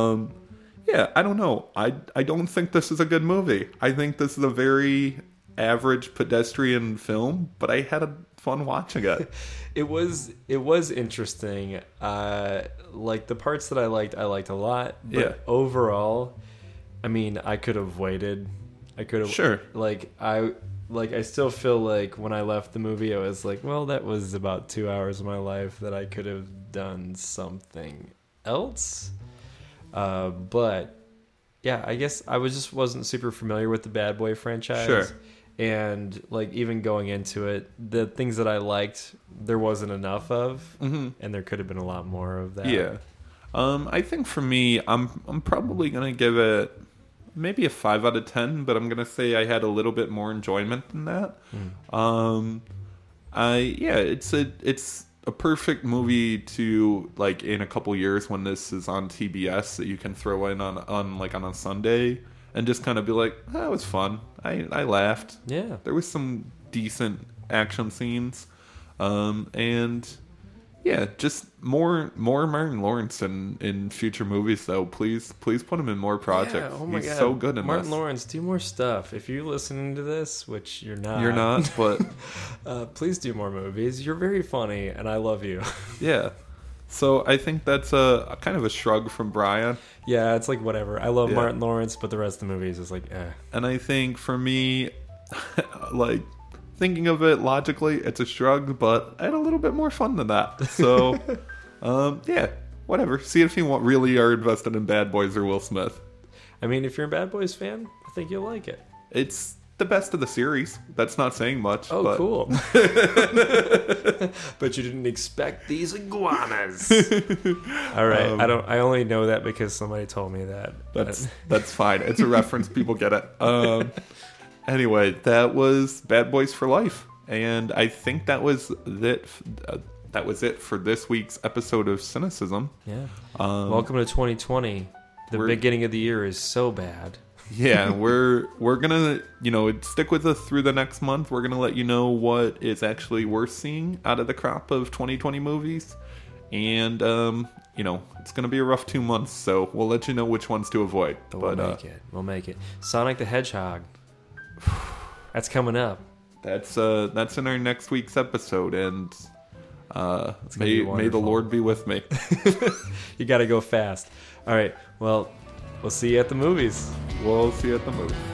I don't know. I don't think this is a good movie. I think this is a very average pedestrian film, but I had fun watching it. It was interesting. Like, the parts that I liked a lot. But overall, I mean, I could have waited. I could have. Sure. I still feel like when I left the movie, I was like, well, that was about 2 hours of my life that I could have done something else. But yeah, I guess I wasn't super familiar with the Bad Boy franchise. Sure. And like, even going into it, the things that I liked, there wasn't enough of, and there could have been a lot more of that. Yeah. I think for me, I'm probably gonna give it maybe a 5 out of 10, but I'm gonna say I had a little bit more enjoyment than that. It's a perfect movie to, like, in a couple years when this is on TBS, that you can throw in on a Sunday and just kind of be like, that was fun. I laughed. Yeah. There was some decent action scenes. And yeah, just more Martin Lawrence in future movies, though. Please put him in more projects. Yeah, oh my He's God. so good in Martin this. Lawrence, do more stuff. If you're listening to this, which you're not. You're not, but please do more movies. You're very funny, and I love you. yeah. So I think that's a kind of a shrug from Brian. Yeah, it's like, whatever. I love Martin Lawrence, but the rest of the movies is like, eh. And I think for me, like, thinking of it logically, it's a shrug, but I had a little bit more fun than that. So, whatever. See if you really are invested in Bad Boys or Will Smith. I mean, if you're a Bad Boys fan, I think you'll like it. It's the best of the series. That's not saying much. Oh, but... cool. But you didn't expect these iguanas. All right. I only know that because somebody told me that. That's fine. It's a reference. People get it. Anyway, that was Bad Boys for Life, and I think that was it. That was it for this week's episode of Cynicism. Yeah. Welcome to 2020. The beginning of the year is so bad. Yeah, we're gonna stick with us through the next month. We're gonna let you know what is actually worth seeing out of the crop of 2020 movies, and it's gonna be a rough 2 months. So we'll let you know which ones to avoid. But we'll make it. Sonic the Hedgehog. That's coming up. That's in our next week's episode, and may the Lord be with me. You got to go fast. All right. Well, we'll see you at the movies. We'll see you at the movies.